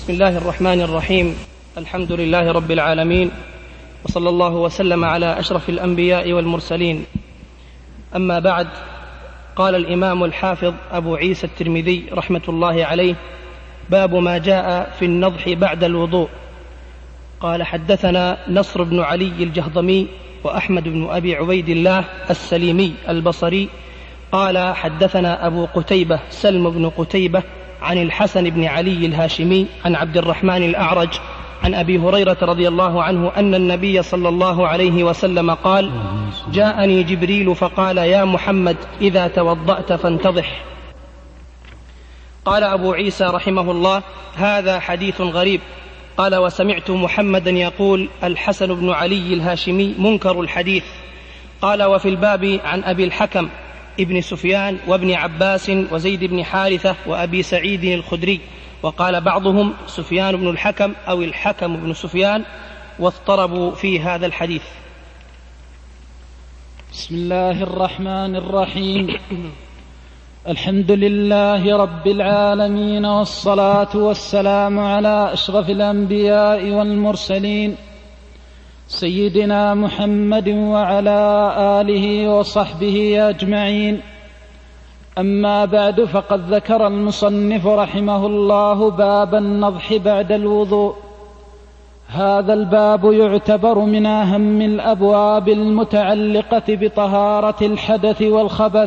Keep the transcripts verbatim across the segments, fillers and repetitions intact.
بسم الله الرحمن الرحيم. الحمد لله رب العالمين، وصلى الله وسلم على أشرف الأنبياء والمرسلين. أما بعد، قال الإمام الحافظ أبو عيسى الترمذي رحمة الله عليه: باب ما جاء في النضح بعد الوضوء. قال: حدثنا نصر بن علي الجهضمي وأحمد بن أبي عبيد الله السليمي البصري قال: حدثنا أبو قتيبة سلم بن قتيبة عن الحسن بن علي الهاشمي عن عبد الرحمن الأعرج عن أبي هريرة رضي الله عنه أن النبي صلى الله عليه وسلم قال: جاءني جبريل فقال: يا محمد إذا توضأت فانتضح. قال أبو عيسى رحمه الله: هذا حديث غريب. قال: وسمعت محمدا يقول: الحسن بن علي الهاشمي منكر الحديث. قال: وفي الباب عن أبي الحكم ابن سفيان وابن عباس وزيد بن حارثة وأبي سعيد الخدري، وقال بعضهم سفيان بن الحكم أو الحكم بن سفيان، واضطربوا في هذا الحديث. بسم الله الرحمن الرحيم. الحمد لله رب العالمين، والصلاة والسلام على أشرف الأنبياء والمرسلين سيدنا محمد وعلى آله وصحبه أجمعين. أما بعد، فقد ذكر المصنف رحمه الله باب النضح بعد الوضوء. هذا الباب يعتبر من أهم الأبواب المتعلقة بطهارة الحدث والخبث،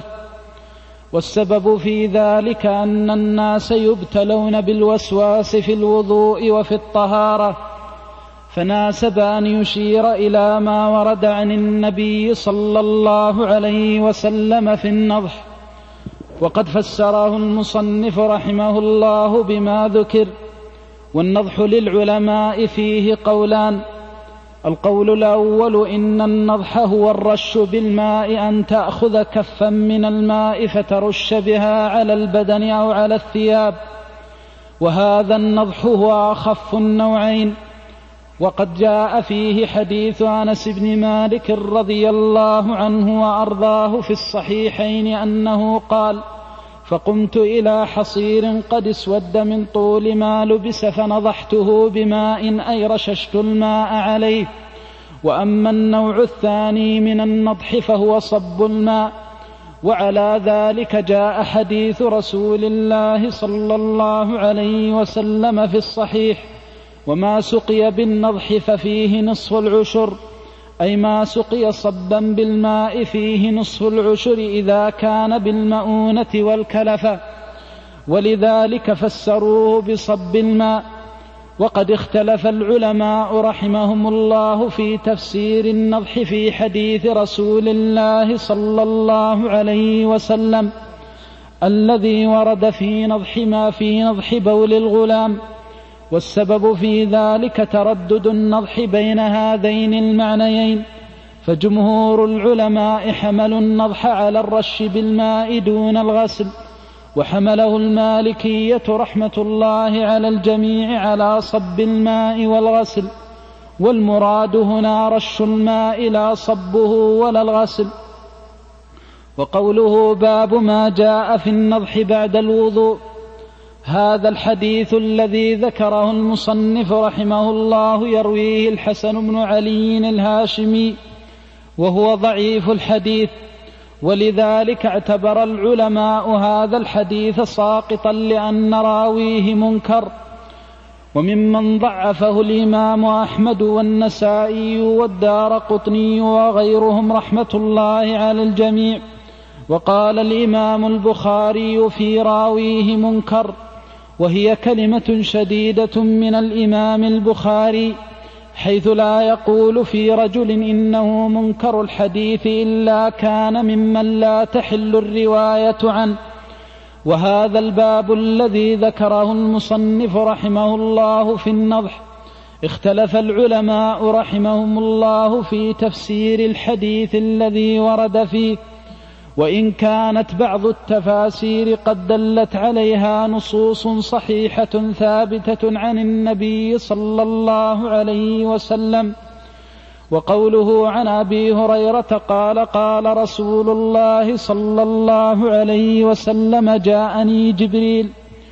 والسبب في ذلك أن الناس يبتلون بالوسواس في الوضوء وفي الطهارة، فناسب أن يشير إلى ما ورد عن النبي صلى الله عليه وسلم في النضح، وقد فسره المصنف رحمه الله بما ذكر. والنضح للعلماء فيه قولان: القول الأول إن النضح هو الرش بالماء، أن تأخذ كفا من الماء فترش بها على البدن أو على الثياب، وهذا النضح هو أخف النوعين. وقد جاء فيه حديث أنس بن مالك رضي الله عنه وأرضاه في الصحيحين أنه قال: فقمت إلى حصير قد اسود من طول ما لبس فنضحته بماء أي رششت الماء عليه. وأما النوع الثاني من النضح فهو صب الماء، وعلى ذلك جاء حديث رسول الله صلى الله عليه وسلم في الصحيح: وما سقي بالنضح ففيه نصف العشر، أي ما سقي صبا بالماء فيه نصف العشر إذا كان بالمؤونة والكلفة، ولذلك فسروه بصب الماء. وقد اختلف العلماء رحمهم الله في تفسير النضح في حديث رسول الله صلى الله عليه وسلم الذي ورد في نضح ما في نضح بول الغلام، والسبب في ذلك تردد النضح بين هذين المعنيين. فجمهور العلماء حملوا النضح على الرش بالماء دون الغسل، وحمله المالكية رحمة الله على الجميع على صب الماء والغسل، والمراد هنا رش الماء لا صبه ولا الغسل. وقوله باب ما جاء في النضح بعد الوضوء، هذا الحديث الذي ذكره المصنف رحمه الله يرويه الحسن بن علي الهاشمي، وهو ضعيف الحديث، ولذلك اعتبر العلماء هذا الحديث ساقطا لأن راويه منكر. وممن ضعفه الإمام أحمد والنسائي والدارقطني وغيرهم رحمة الله على الجميع. وقال الإمام البخاري في راويه منكر، وهي كلمة شديدة من الإمام البخاري، حيث لا يقول في رجل إنه منكر الحديث إلا كان ممن لا تحل الرواية عنه. وهذا الباب الذي ذكره المصنف رحمه الله في النضح، اختلف العلماء رحمهم الله في تفسير الحديث الذي ورد فيه، وإن كانت بعض التفاسير قد دلت عليها نصوص صحيحة ثابتة عن النبي صلى الله عليه وسلم. وقوله عن أبي هريرة قال: قال رسول الله صلى الله عليه وسلم: جاءني جبريل،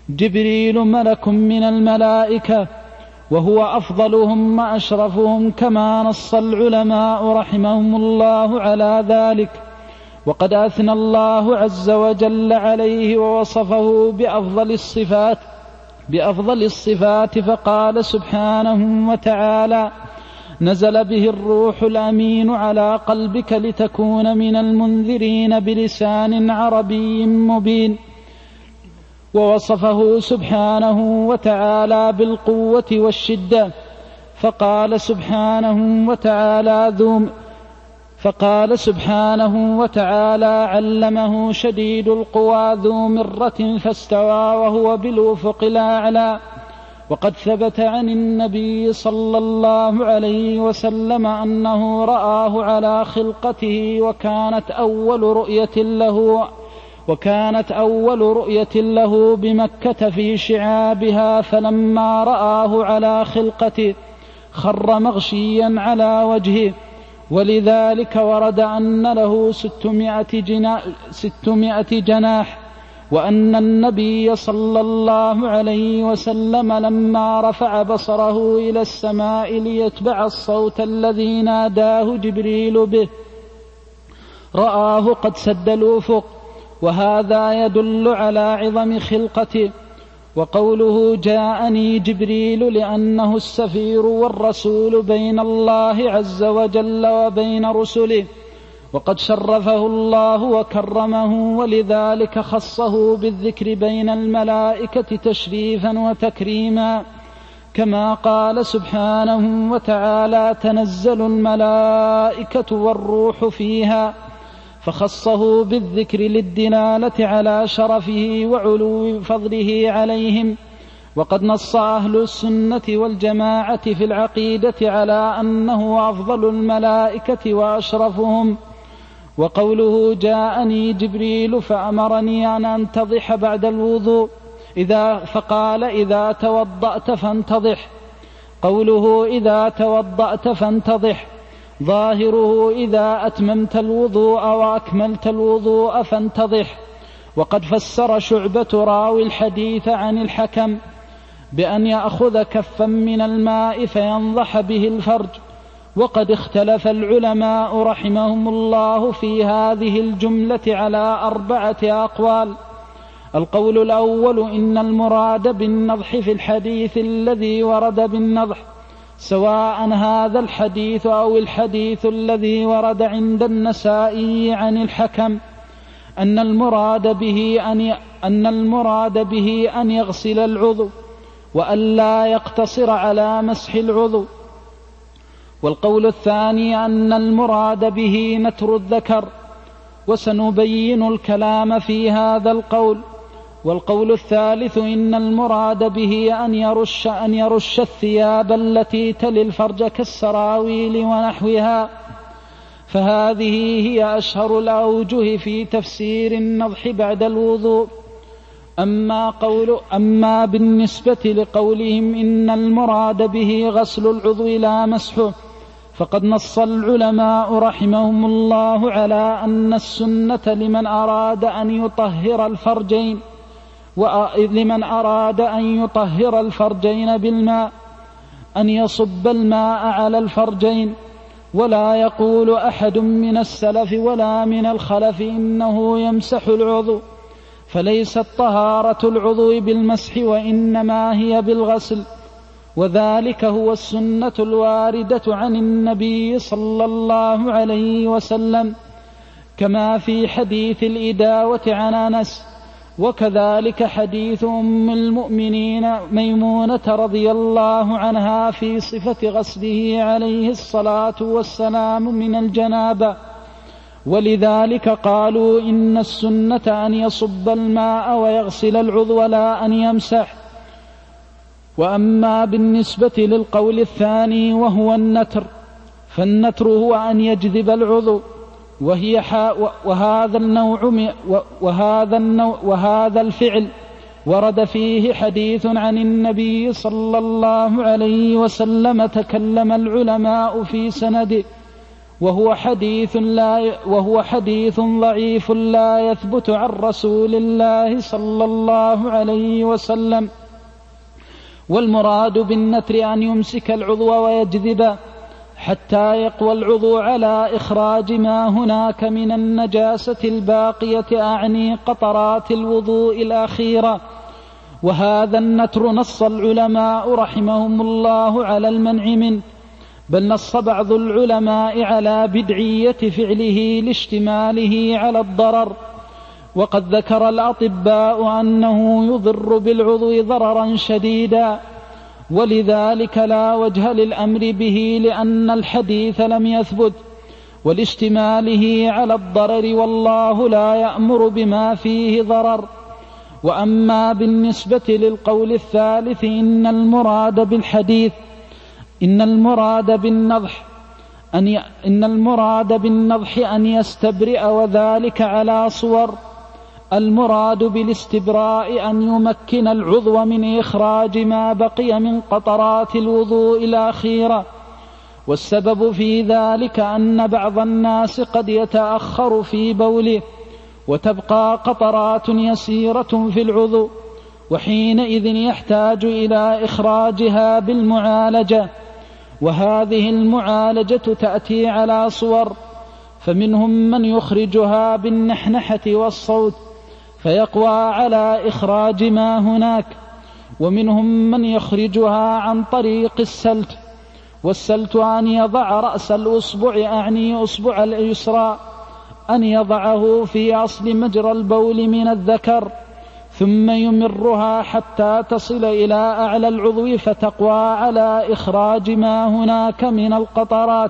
جبريل ملك من الملائكة، وهو أفضلهم وأشرفهم، كما نص العلماء رحمهم الله على ذلك. وقد أثنى الله عز وجل عليه ووصفه بأفضل الصفات بأفضل الصفات فقال سبحانه وتعالى: نزل به الروح الأمين على قلبك لتكون من المنذرين بلسان عربي مبين. ووصفه سبحانه وتعالى بالقوة والشدة فقال سبحانه وتعالى ذو فقال سبحانه وتعالى: علمه شديد القوى ذو مرة فاستوى وهو بالأفق الأعلى. وقد ثبت عن النبي صلى الله عليه وسلم أنه رآه على خلقته، وكانت أول رؤية له وكانت أول رؤية له بمكة في شعابها، فلما رآه على خلقته خر مغشيا على وجهه. ولذلك ورد أن له ستمائة جناح، وأن النبي صلى الله عليه وسلم لما رفع بصره إلى السماء ليتبع الصوت الذي ناداه جبريل به رآه قد سد الأفق، وهذا يدل على عظم خلقته. وقوله جاءني جبريل لأنه السفير والرسول بين الله عز وجل وبين رسله، وقد شرفه الله وكرمه، ولذلك خصه بالذكر بين الملائكة تشريفا وتكريما، كما قال سبحانه وتعالى: تنزل الملائكة والروح فيها، فخصه بالذكر للدلالة على شرفه وعلو فضله عليهم. وقد نص أهل السنة والجماعة في العقيدة على أنه أفضل الملائكة وأشرفهم. وقوله جاءني جبريل فأمرني أن أنتضح بعد الوضوء إذا فقال إذا توضأت فانتضح. قوله إذا توضأت فانتضح ظاهره إذا أتممت الوضوء وأكملت الوضوء فانتضح. وقد فسر شعبة راوي الحديث عن الحكم بأن يأخذ كفا من الماء فينضح به الفرج. وقد اختلف العلماء رحمهم الله في هذه الجملة على أربعة أقوال. القول الأول: إن المراد بالنضح في الحديث الذي ورد بالنضح، سواء هذا الحديث أو الحديث الذي ورد عند النسائي عن الحكم، أن المراد به أن أن المراد به أن يغسل العضو وأن لا يقتصر على مسح العضو. والقول الثاني أن المراد به نتر الذكر، وسنبين الكلام في هذا القول. والقول الثالث: إن المراد به أن يرش, أن يرش الثياب التي تلي الفرج كالسراويل ونحوها. فهذه هي أشهر الأوجه في تفسير النضح بعد الوضوء. أما, قول أما بالنسبة لقولهم إن المراد به غسل العضو لا مسحه، فقد نص العلماء رحمهم الله على أن السنة لمن أراد أن يطهر الفرجين ولمن أراد أن يطهر الفرجين بالماء أن يصب الماء على الفرجين. ولا يقول أحد من السلف ولا من الخلف إنه يمسح العضو، فليست طهارة العضو بالمسح وإنما هي بالغسل، وذلك هو السنة الواردة عن النبي صلى الله عليه وسلم، كما في حديث الإداوة عن أنس. وكذلك حديث أم المؤمنين ميمونة رضي الله عنها في صفة غسله عليه الصلاة والسلام من الجنابة. ولذلك قالوا إن السنة أن يصب الماء ويغسل العضو لا أن يمسح. وأما بالنسبة للقول الثاني وهو النتر، فالنتر هو أن يجذب العضو، وهي وهذا النوع وهذا النوع وهذا الفعل ورد فيه حديث عن النبي صلى الله عليه وسلم تكلم العلماء في سنده، وهو حديث, لا وهو حديث ضعيف لا يثبت عن رسول الله صلى الله عليه وسلم. والمراد بالنتر أن يمسك العضو ويجذب حتى يقوى العضو على إخراج ما هناك من النجاسة الباقية، أعني قطرات الوضوء الأخيرة. وهذا النتر نص العلماء رحمهم الله على المنع منه، بل نص بعض العلماء على بدعية فعله لاشتماله على الضرر. وقد ذكر الأطباء أنه يضر بالعضو ضررا شديدا، ولذلك لا وجه للأمر به لأن الحديث لم يثبت، ولاشتماله على الضرر، والله لا يأمر بما فيه ضرر. وأما بالنسبة للقول الثالث إن المراد بالحديث إن المراد بالنضح أن ي... إن المراد بالنضح أن يستبرئ، وذلك على صور. المراد بالاستبراء أن يمكن العضو من إخراج ما بقي من قطرات الوضوء الأخيرة. والسبب في ذلك أن بعض الناس قد يتأخر في بوله وتبقى قطرات يسيرة في العضو، وحينئذ يحتاج إلى إخراجها بالمعالجة، وهذه المعالجة تأتي على صور. فمنهم من يخرجها بالنحنحة والصوت فيقوى على إخراج ما هناك، ومنهم من يخرجها عن طريق السلت. والسلت أن يضع رأس الأصبع، أعني أصبع اليسرى، أن يضعه في أصل مجرى البول من الذكر، ثم يمرها حتى تصل إلى أعلى العضو فتقوى على إخراج ما هناك من القطرات.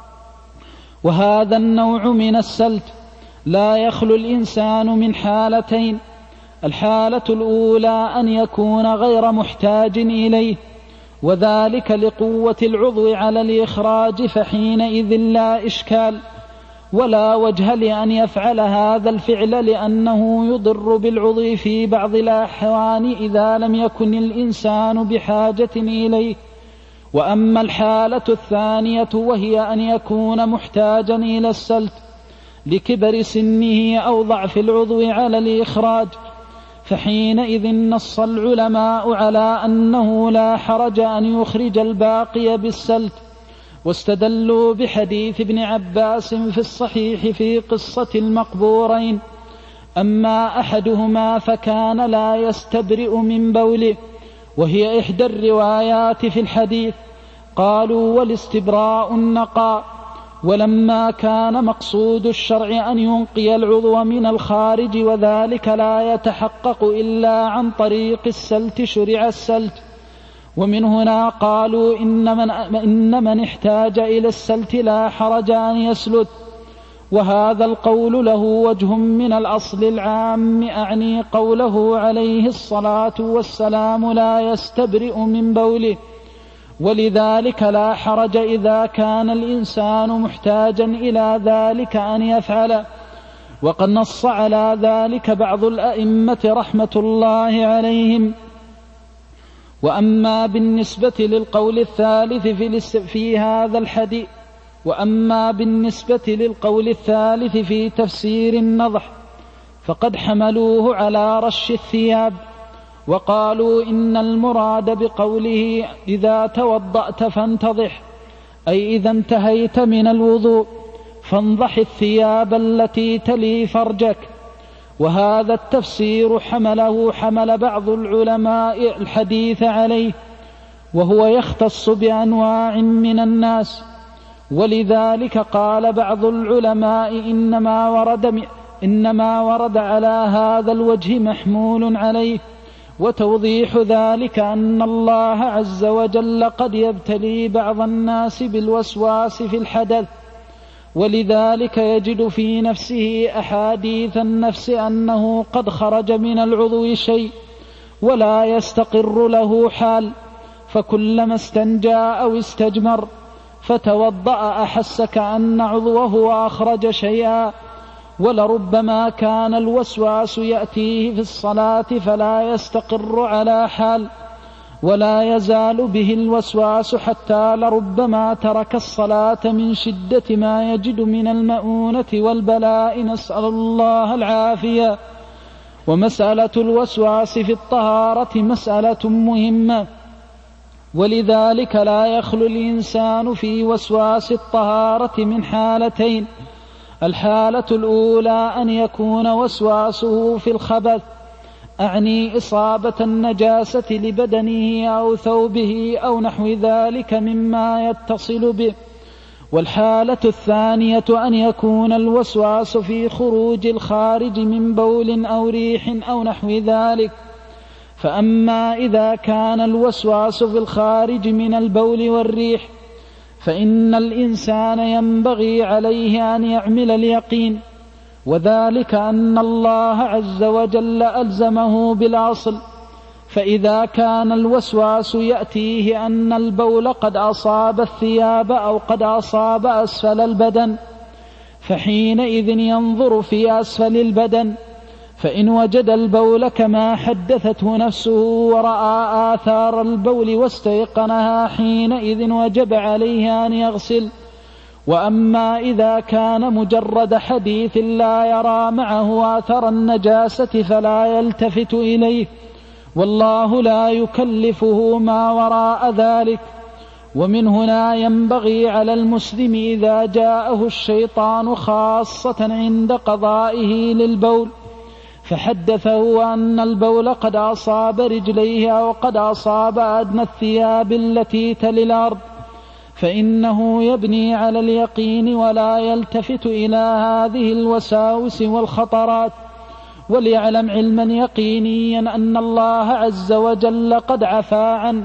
وهذا النوع من السلت لا يخلو الإنسان من حالتين: الحالة الأولى أن يكون غير محتاج إليه، وذلك لقوة العضو على الإخراج، فحينئذ لا إشكال ولا وجه لأن يفعل هذا الفعل، لأنه يضر بالعضو في بعض الأحوال إذا لم يكن الإنسان بحاجة إليه. وأما الحالة الثانية وهي أن يكون محتاجا إلى السلت لكبر سنه أو ضعف العضو على الإخراج، فحينئذ نص العلماء على أنه لا حرج أن يخرج الباقي بالسلت، واستدلوا بحديث ابن عباس في الصحيح في قصة المقبورين. أما أحدهما فكان لا يستبرئ من بوله، وهي إحدى الروايات في الحديث. قالوا: والاستبراء النقاء. ولما كان مقصود الشرع أن ينقي العضو من الخارج، وذلك لا يتحقق إلا عن طريق السلت، شرع السلت. ومن هنا قالوا إن من, إن من احتاج إلى السلت لا حرج أن يسلت. وهذا القول له وجه من الأصل العام، أعني قوله عليه الصلاة والسلام: لا يستبرئ من بوله. ولذلك لا حرج إذا كان الإنسان محتاجا إلى ذلك أن يفعل. وقد نص على ذلك بعض الأئمة رحمة الله عليهم. وأما بالنسبة للقول الثالث في, في هذا الحديث وأما بالنسبة للقول الثالث في تفسير النضح فقد حملوه على رش الثياب، وقالوا إن المراد بقوله إذا توضأت فانتضح، أي إذا انتهيت من الوضوء فانضح الثياب التي تلي فرجك. وهذا التفسير حمله حمل بعض العلماء الحديث عليه، وهو يختص بأنواع من الناس. ولذلك قال بعض العلماء إنما ورد, إنما ورد على هذا الوجه محمول عليه. وتوضيح ذلك أن الله عز وجل قد يبتلي بعض الناس بالوسواس في الحدث، ولذلك يجد في نفسه أحاديث النفس أنه قد خرج من العضو شيء ولا يستقر له حال، فكلما استنجى أو استجمر فتوضأ أحس كأن عضوه أخرج شيئا. ولربما كان الوسواس يأتيه في الصلاة فلا يستقر على حال، ولا يزال به الوسواس حتى لربما ترك الصلاة من شدة ما يجد من المؤونة والبلاء، نسأل الله العافية. ومسألة الوسواس في الطهارة مسألة مهمة، ولذلك لا يخلو الإنسان في وسواس الطهارة من حالتين: الحالة الأولى أن يكون وسواسه في الخبث، أعني إصابة النجاسة لبدنه أو ثوبه أو نحو ذلك مما يتصل به. والحالة الثانية أن يكون الوسواس في خروج الخارج من بول أو ريح أو نحو ذلك. فأما إذا كان الوسواس في الخارج من البول والريح فإن الإنسان ينبغي عليه أن يعمل اليقين، وذلك أن الله عز وجل ألزمه بالأصل. فإذا كان الوسواس يأتيه أن البول قد أصاب الثياب أو قد أصاب أسفل البدن، فحينئذ ينظر في أسفل البدن، فإن وجد البول كما حدثته نفسه ورأى آثار البول واستيقنها حينئذ وجب عليه أن يغسل. وأما إذا كان مجرد حديث لا يرى معه آثر النجاسة فلا يلتفت إليه، والله لا يكلفه ما وراء ذلك. ومن هنا ينبغي على المسلم إذا جاءه الشيطان خاصة عند قضائه للبول فحدثه أن البول قد أصاب رجليه أو قد أصاب أدنى الثياب التي تلي الأرض، فإنه يبني على اليقين ولا يلتفت إلى هذه الوساوس والخطرات، وليعلم علما يقينيا أن الله عز وجل قد عفا عنه.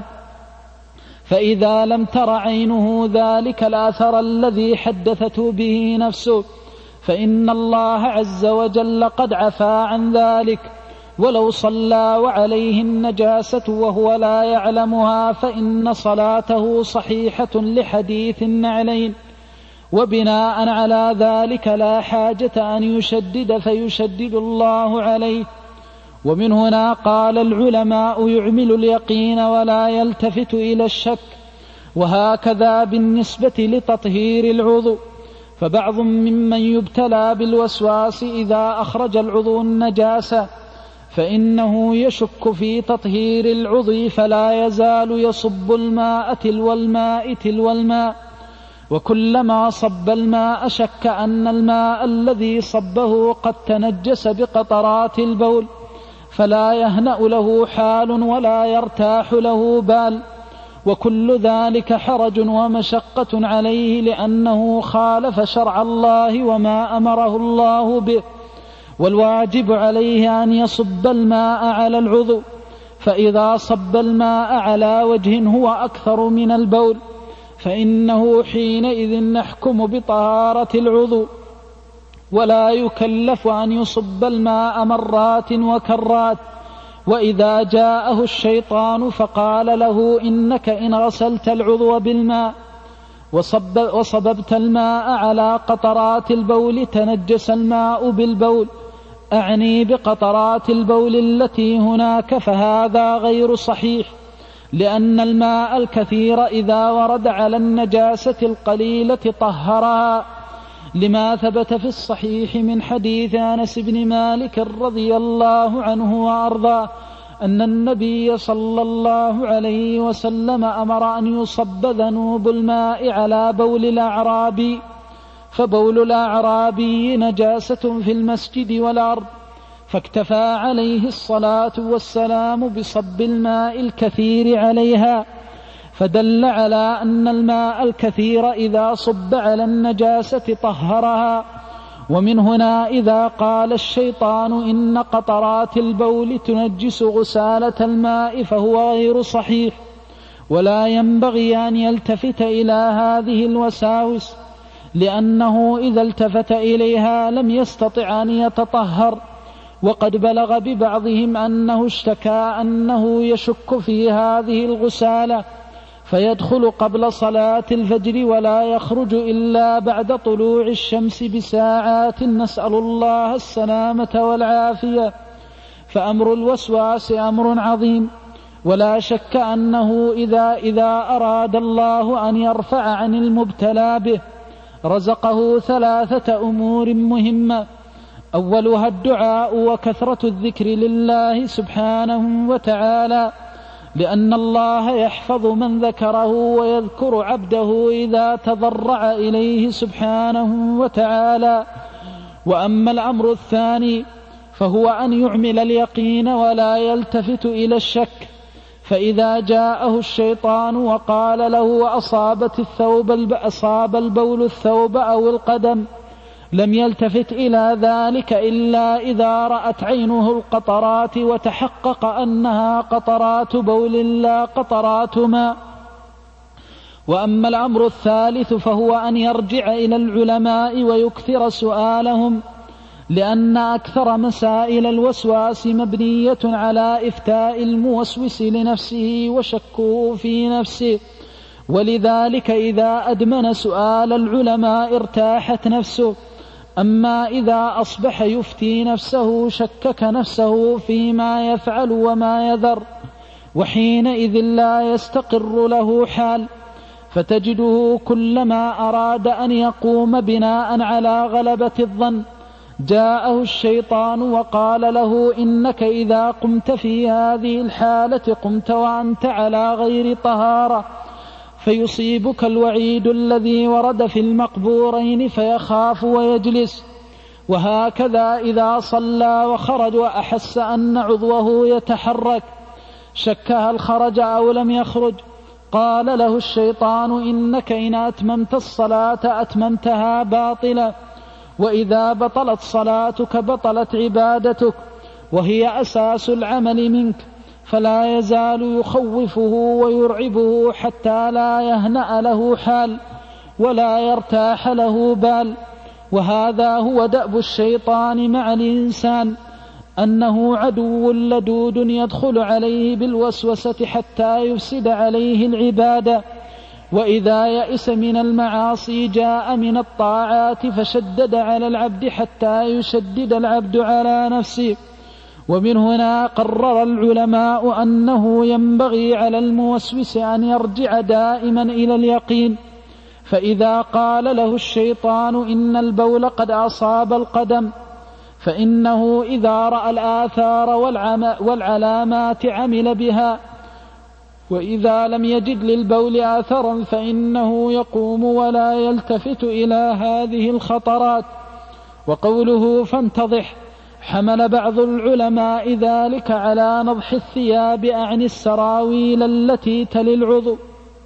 فإذا لم تر عينه ذلك الأثر الذي حدثته به نفسه فإن الله عز وجل قد عفا عن ذلك، ولو صلى وعليه النجاسة وهو لا يعلمها فإن صلاته صحيحة لحديث النعلين. وبناء على ذلك لا حاجة أن يشدد فيشدد الله عليه. ومن هنا قال العلماء يعمل اليقين ولا يلتفت إلى الشك. وهكذا بالنسبة لتطهير العضو، فبعض ممن يبتلى بالوسواس إذا أخرج العضو النجاسة فإنه يشك في تطهير العضو فلا يزال يصب الماء تلو الماء تلو الماء، وكلما صب الماء شك أن الماء الذي صبه قد تنجس بقطرات البول، فلا يهنأ له حال ولا يرتاح له بال، وكل ذلك حرج ومشقة عليه لأنه خالف شرع الله وما أمره الله به. والواجب عليه أن يصب الماء على العضو، فإذا صب الماء على وجه هو أكثر من البول فإنه حينئذ نحكم بطهارة العضو، ولا يكلف أن يصب الماء مرات وكرات. وإذا جاءه الشيطان فقال له إنك إن غسلت العضو بالماء وصب وصببت الماء على قطرات البول تنجس الماء بالبول، أعني بقطرات البول التي هناك، فهذا غير صحيح، لأن الماء الكثير إذا ورد على النجاسة القليلة طهرها، لما ثبت في الصحيح من حديث أنس بن مالك رضي الله عنه وأرضاه أن النبي صلى الله عليه وسلم أمر أن يصب ذنوب الماء على بول الأعرابي، فبول الأعرابي نجاسة في المسجد والأرض، فاكتفى عليه الصلاة والسلام بصب الماء الكثير عليها، فدل على أن الماء الكثير إذا صب على النجاسة طهرها. ومن هنا إذا قال الشيطان إن قطرات البول تنجس غسالة الماء فهو غير صحيح، ولا ينبغي أن يلتفت إلى هذه الوساوس، لأنه إذا التفت إليها لم يستطع أن يتطهر. وقد بلغ ببعضهم أنه اشتكى أنه يشك في هذه الغسالة فيدخل قبل صلاة الفجر ولا يخرج إلا بعد طلوع الشمس بساعات، نسأل الله السلامة والعافية. فأمر الوسواس أمر عظيم، ولا شك أنه إذا, إذا أراد الله أن يرفع عن المبتلى به رزقه ثلاثة أمور مهمة: أولها الدعاء وكثرة الذكر لله سبحانه وتعالى، لأن الله يحفظ من ذكره ويذكر عبده إذا تضرع إليه سبحانه وتعالى. وأما الأمر الثاني فهو أن يعمل اليقين ولا يلتفت إلى الشك، فإذا جاءه الشيطان وقال له أصابت الثوب أصاب البول الثوب أو القدم لم يلتفت إلى ذلك إلا إذا رأت عينه القطرات وتحقق أنها قطرات بول لا قطرات ماء. وأما الأمر الثالث فهو أن يرجع إلى العلماء ويكثر سؤالهم، لأن أكثر مسائل الوسواس مبنية على إفتاء الموسوس لنفسه وشكه في نفسه، ولذلك إذا أدمن سؤال العلماء ارتاحت نفسه. أما إذا أصبح يفتي نفسه شكك نفسه فيما يفعل وما يذر، وحينئذ لا يستقر له حال، فتجده كلما أراد أن يقوم بناء على غلبة الظن جاءه الشيطان وقال له إنك إذا قمت في هذه الحالة قمت وأنت على غير طهارة، فيصيبك الوعيد الذي ورد في المقبورين فيخاف ويجلس. وهكذا إذا صلى وخرج وأحس أن عضوه يتحرك شك هل خرج أو لم يخرج، قال له الشيطان إنك إن أتممت الصلاة أتممتها باطلة، وإذا بطلت صلاتك بطلت عبادتك، وهي أساس العمل منك، فلا يزال يخوفه ويرعبه حتى لا يهنأ له حال ولا يرتاح له بال. وهذا هو دأب الشيطان مع الإنسان، أنه عدو لدود يدخل عليه بالوسوسة حتى يفسد عليه العبادة، وإذا يئس من المعاصي جاء من الطاعات فشدد على العبد حتى يشدد العبد على نفسه. ومن هنا قرر العلماء أنه ينبغي على الموسوس أن يرجع دائما إلى اليقين، فإذا قال له الشيطان إن البول قد أصاب القدم فإنه إذا رأى الآثار والعلامات عمل بها، وإذا لم يجد للبول آثرا فإنه يقوم ولا يلتفت إلى هذه الخطرات. وقوله فانتضح حمل بعض العلماء ذلك على نضح الثياب أعني السراويل التي تلي العضو،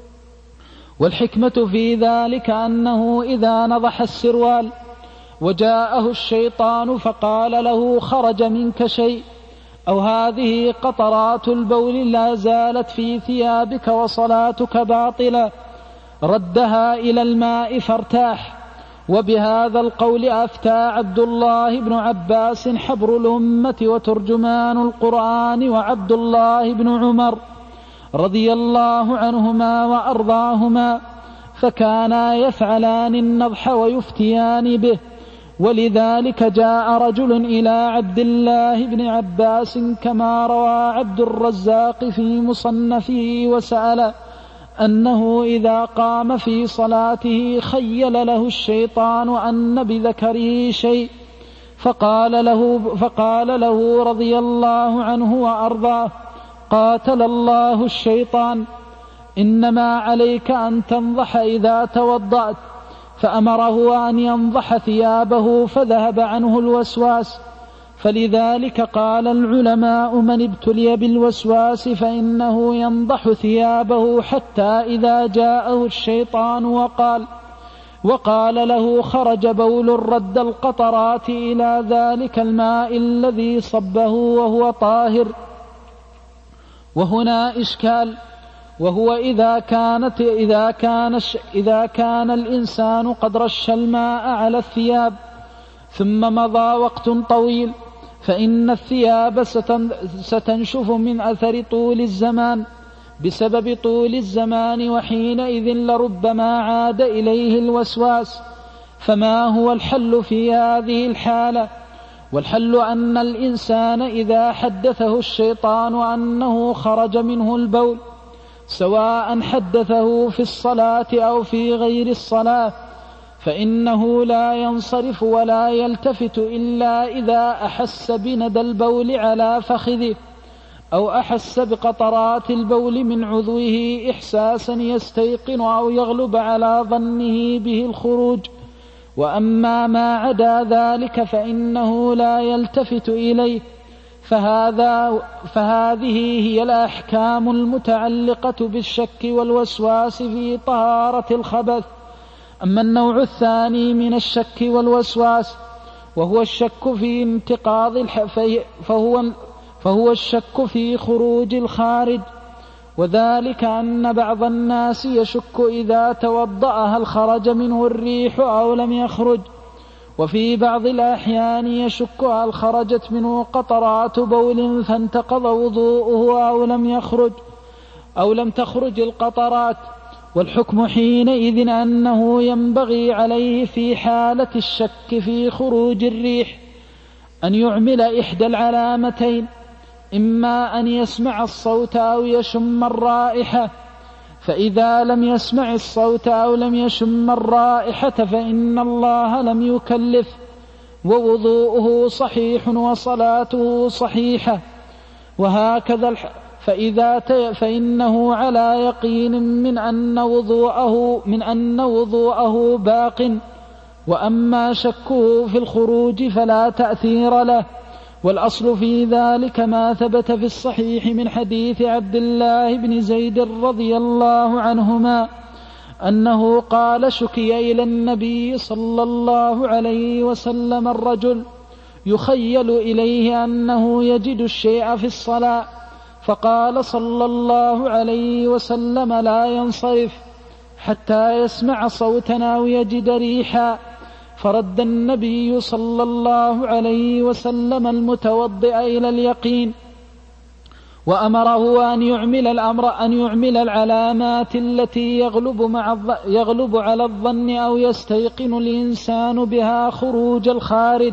والحكمة في ذلك أنه إذا نضح السروال وجاءه الشيطان فقال له خرج منك شيء أو هذه قطرات البول لا زالت في ثيابك وصلاتك باطلة، ردها إلى الماء فارتاح. وبهذا القول أفتى عبد الله بن عباس حبر الأمة وترجمان القرآن وعبد الله بن عمر رضي الله عنهما وأرضاهما، فكانا يفعلان النضح ويفتيان به. ولذلك جاء رجل إلى عبد الله بن عباس كما روى عبد الرزاق في مصنفه وسأل أنه إذا قام في صلاته خيل له الشيطان أن بذكره شيء، فقال له, فقال له رضي الله عنه وأرضاه قاتل الله الشيطان، إنما عليك أن تنضح إذا توضأت، فأمره أن ينضح ثيابه فذهب عنه الوسواس. فلذلك قال العلماء من ابتلي بالوسواس فإنه ينضح ثيابه حتى إذا جاءه الشيطان وقال وقال له خرج بول رد القطرات إلى ذلك الماء الذي صبه وهو طاهر. وهنا إشكال، وهو إذا كانت إذا كان إذا كان الإنسان قد رش الماء على الثياب ثم مضى وقت طويل فإن الثياب ستنشف من أثر طول الزمان بسبب طول الزمان، وحينئذ لربما عاد إليه الوسواس. فما هو الحل في هذه الحالة؟ والحل أن الإنسان إذا حدثه الشيطان أنه خرج منه البول، سواء حدثه في الصلاة أو في غير الصلاة، فإنه لا ينصرف ولا يلتفت إلا إذا أحس بندى البول على فخذه، أو أحس بقطرات البول من عضوه إحساسا يستيقن أو يغلب على ظنه به الخروج. وأما ما عدا ذلك فإنه لا يلتفت إليه. فهذا فهذه هي الأحكام المتعلقة بالشك والوسواس في طهارة الخبث. أما النوع الثاني من الشك والوسواس وهو الشك في انتقاض فهو, فهو الشك في خروج الخارج، وذلك أن بعض الناس يشك إذا توضأ هل خرج منه الريح أو لم يخرج، وفي بعض الأحيان يشك هل خرجت منه قطرات بول فانتقض وضوءه أو لم يخرج أو لم تخرج القطرات. والحكم حينئذ أنه ينبغي عليه في حالة الشك في خروج الريح أن يعمل إحدى العلامتين، إما أن يسمع الصوت أو يشم الرائحة، فإذا لم يسمع الصوت أو لم يشم الرائحة فإن الله لم يكلف، ووضوءه صحيح وصلاته صحيحة. وهكذا الح... فإذا ت... فإنه على يقين من أن وضوءه من أن وضوءه باق. وأما شكه في الخروج فلا تأثير له، والأصل في ذلك ما ثبت في الصحيح من حديث عبد الله بن زيد رضي الله عنهما أنه قال: شكي إلى النبي صلى الله عليه وسلم الرجل يخيل إليه أنه يجد الشيء في الصلاة، فقال صلى الله عليه وسلم: لا ينصرف حتى يسمع صوتا أو يجد ريحا. فرد النبي صلى الله عليه وسلم المتوضئ إلى اليقين، وأمره أن يعمل الأمر أن يعمل العلامات التي يغلب, مع يغلب على الظن أو يستيقن الإنسان بها خروج الخارج،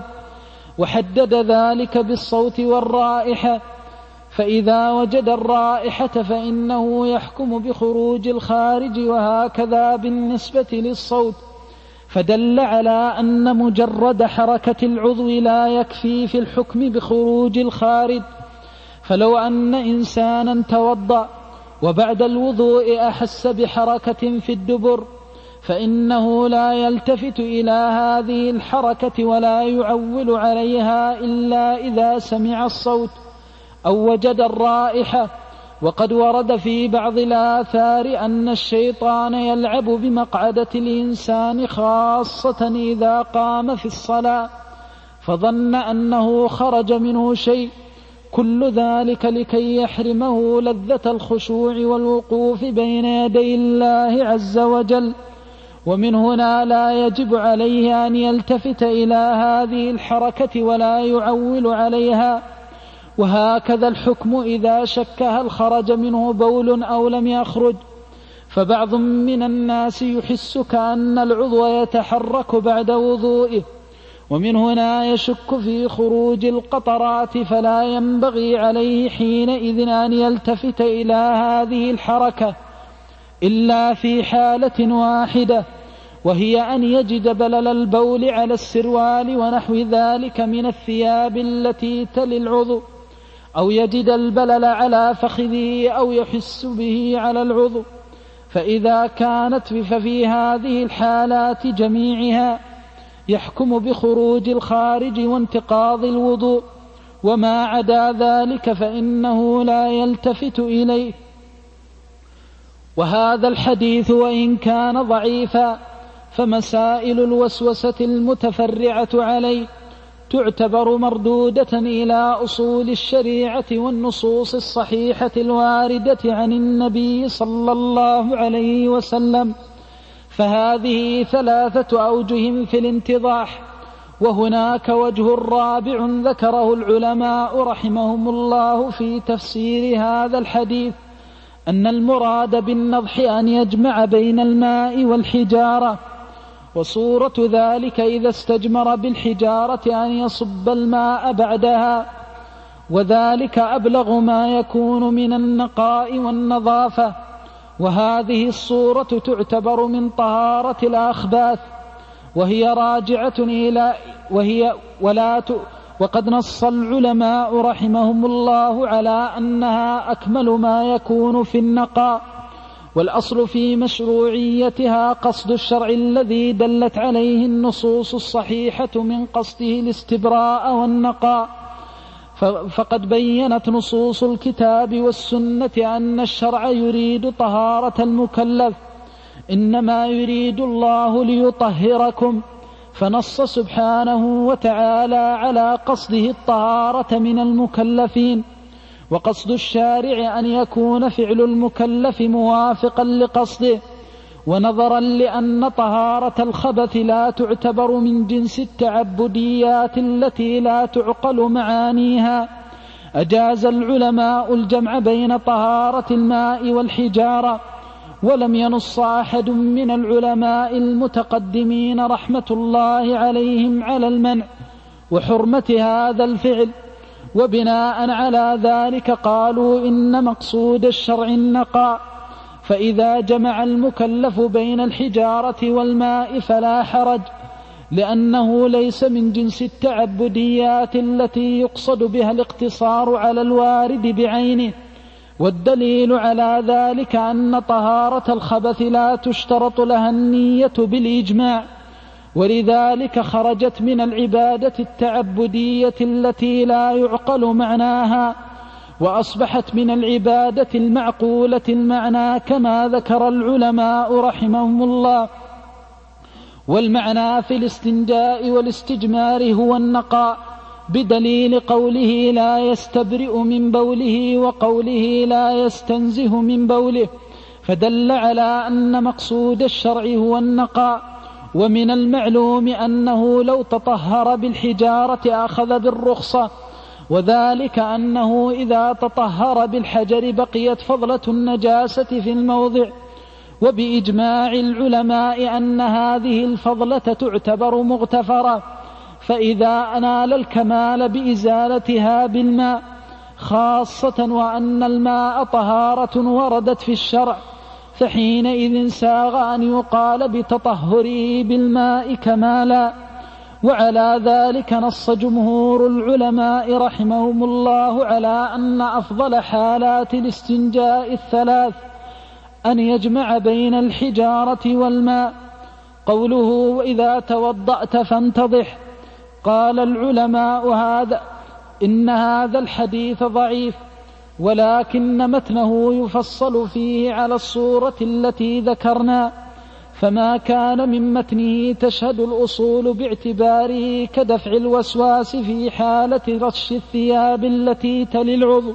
وحدد ذلك بالصوت والرائحة. فإذا وجد الرائحة فإنه يحكم بخروج الخارج، وهكذا بالنسبة للصوت. فدل على أن مجرد حركة العضو لا يكفي في الحكم بخروج الخارج. فلو أن إنسانا توضأ وبعد الوضوء أحس بحركة في الدبر فإنه لا يلتفت إلى هذه الحركة ولا يعول عليها إلا إذا سمع الصوت أو وجد الرائحة. وقد ورد في بعض الآثار أن الشيطان يلعب بمقعدة الإنسان خاصة إذا قام في الصلاة فظن أنه خرج منه شيء، كل ذلك لكي يحرمه لذة الخشوع والوقوف بين يدي الله عز وجل. ومن هنا لا يجب عليه أن يلتفت إلى هذه الحركة ولا يعول عليها. وهكذا الحكم إذا شك هل خرج منه بول أو لم يخرج. فبعض من الناس يحس كأن العضو يتحرك بعد وضوئه، ومن هنا يشك في خروج القطرات، فلا ينبغي عليه حينئذ أن يلتفت إلى هذه الحركة إلا في حالة واحدة، وهي أن يجد بلل البول على السروال ونحو ذلك من الثياب التي تلي العضو، أو يجد البلل على فخذه أو يحس به على العضو. فإذا كانت ففي هذه الحالات جميعها يحكم بخروج الخارج وانتقاض الوضوء، وما عدا ذلك فإنه لا يلتفت إليه. وهذا الحديث وإن كان ضعيفا فمسائل الوسوسة المتفرعة عليه تعتبر مردودة إلى أصول الشريعة والنصوص الصحيحة الواردة عن النبي صلى الله عليه وسلم. فهذه ثلاثة أوجه في الانتضاح. وهناك وجه رابع ذكره العلماء رحمهم الله في تفسير هذا الحديث، أن المراد بالنضح أن يجمع بين الماء والحجارة، وصورة ذلك إذا استجمر بالحجارة أن يصب الماء بعدها، وذلك أبلغ ما يكون من النقاء والنظافة. وهذه الصورة تعتبر من طهارة الأخباث، وهي راجعة إلى وهي ولا ت... وقد نص العلماء رحمهم الله على أنها أكمل ما يكون في النقاء. والأصل في مشروعيتها قصد الشرع الذي دلت عليه النصوص الصحيحة من قصده الاستبراء والنقاء. فقد بينت نصوص الكتاب والسنة أن الشرع يريد طهارة المكلف، إنما يريد الله ليطهركم، فنص سبحانه وتعالى على قصده الطهارة من المكلفين. وقصد الشارع أن يكون فعل المكلف موافقا لقصده. ونظرا لأن طهارة الخبث لا تعتبر من جنس التعبديات التي لا تعقل معانيها، أجاز العلماء الجمع بين طهارة الماء والحجارة. ولم ينص أحد من العلماء المتقدمين رحمة الله عليهم على المنع وحرمة هذا الفعل، وبناء على ذلك قالوا إن مقصود الشرع النقاء. فإذا جمع المكلف بين الحجارة والماء فلا حرج، لأنه ليس من جنس التعبديات التي يقصد بها الاقتصار على الوارد بعينه. والدليل على ذلك أن طهارة الخبث لا تشترط لها النية بالإجماع، ولذلك خرجت من العبادة التعبدية التي لا يعقل معناها، وأصبحت من العبادة المعقولة المعنى كما ذكر العلماء رحمهم الله. والمعنى في الاستنجاء والاستجمار هو النقاء، بدليل قوله لا يستبرئ من بوله وقوله لا يستنزه من بوله، فدل على أن مقصود الشرع هو النقاء. ومن المعلوم أنه لو تطهر بالحجارة أخذ بالرخصة، وذلك أنه إذا تطهر بالحجر بقيت فضلة النجاسة في الموضع. وبإجماع العلماء أن هذه الفضلة تعتبر مغتفرة، فإذا أنال الكمال بإزالتها بالماء، خاصة وأن الماء طهارة وردت في الشرع، فحينئذ ساغ أن يقال بتطهره بالماء كمالا. وعلى ذلك نص جمهور العلماء رحمهم الله على أن أفضل حالات الاستنجاء الثلاث أن يجمع بين الحجارة والماء. قوله وإذا توضأت فانتضح، قال العلماء هذا إن هذا الحديث ضعيف، ولكن متنه يفصل فيه على الصورة التي ذكرنا، فما كان من متنه تشهد الأصول باعتباره كدفع الوسواس في حالة رش الثياب التي تلي العضو.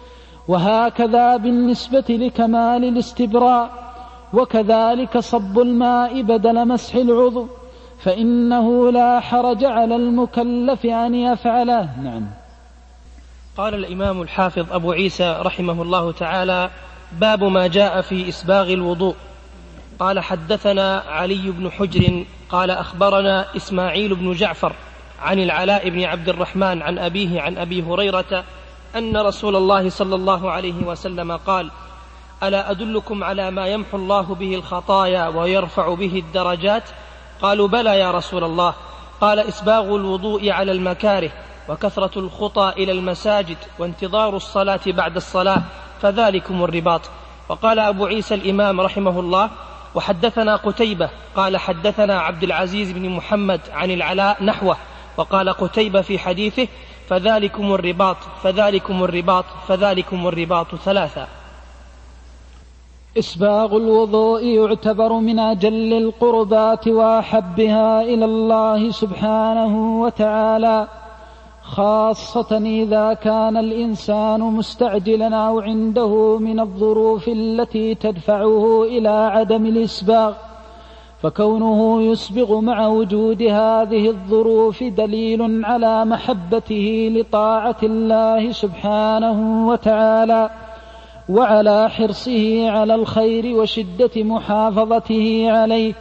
وهكذا بالنسبة لكمال الاستبراء، وكذلك صب الماء بدل مسح العضو، فإنه لا حرج على المكلف أن يفعله. نعم. قال الإمام الحافظ أبو عيسى رحمه الله تعالى: باب ما جاء في إسباغ الوضوء. قال: حدثنا علي بن حجر قال أخبرنا إسماعيل بن جعفر عن العلاء بن عبد الرحمن عن أبيه عن أبي هريرة أن رسول الله صلى الله عليه وسلم قال: ألا أدلكم على ما يمحو الله به الخطايا ويرفع به الدرجات؟ قالوا: بلى يا رسول الله. قال: إسباغ الوضوء على المكاره، وكثرة الخطى إلى المساجد، وانتظار الصلاة بعد الصلاة، فذلكم الرباط. وقال أبو عيسى الإمام رحمه الله: وحدثنا قتيبة قال حدثنا عبد العزيز بن محمد عن العلاء نحوه، وقال قتيبة في حديثه: فذلكم الرباط فذلكم الرباط فذلكم الرباط ثلاثا. إسباغ الوضوء يعتبر من أجل القربات وأحبها إلى الله سبحانه وتعالى، خاصة إذا كان الإنسان مستعجلا أو عنده من الظروف التي تدفعه إلى عدم الإسباغ، فكونه يسبغ مع وجود هذه الظروف دليل على محبته لطاعة الله سبحانه وتعالى، وعلى حرصه على الخير وشدة محافظته عليه.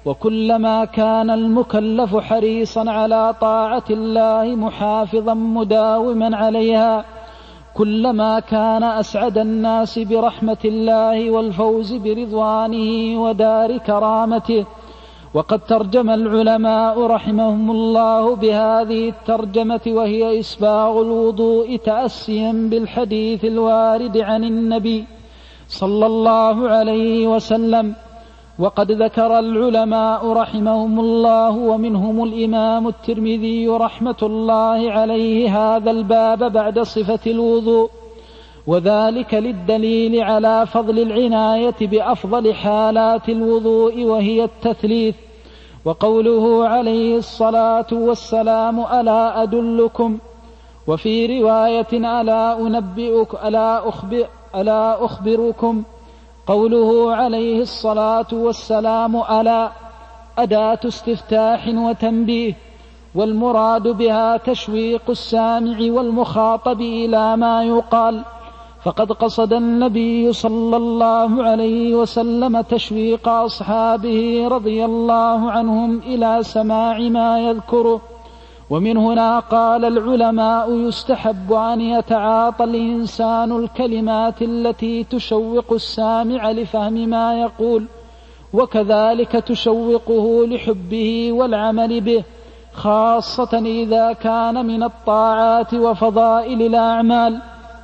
وكلما كان المكلف حريصا على طاعة الله محافظا مداوما عليها كلما كان أسعد الناس برحمة الله والفوز برضوانه ودار كرامته. وقد ترجم العلماء رحمهم الله بهذه الترجمة، وهي إسباغ الوضوء تأسيا بالحديث الوارد عن النبي صلى الله عليه وسلم. وقد ذكر العلماء رحمهم الله ومنهم الإمام الترمذي رحمة الله عليه هذا الباب بعد صفة الوضوء، وذلك للدليل على فضل العناية بأفضل حالات الوضوء وهي التثليث. وقوله عليه الصلاة والسلام ألا أدلكم، وفي رواية ألا أنبئك ألا, أخبر ألا أخبركم. قوله عليه الصلاة والسلام ألا أداة استفتاح وتنبيه، والمراد بها تشويق السامع والمخاطب إلى ما يقال، فقد قصد النبي صلى الله عليه وسلم تشويق أصحابه رضي الله عنهم إلى سماع ما يذكره. ومن هنا قال العلماء يستحب أن يتعاطى الإنسان الكلمات التي تشوق السامع لفهم ما يقول، وكذلك تشوقه لحبه والعمل به، خاصة إذا كان من الطاعات وفضائل الأعمال.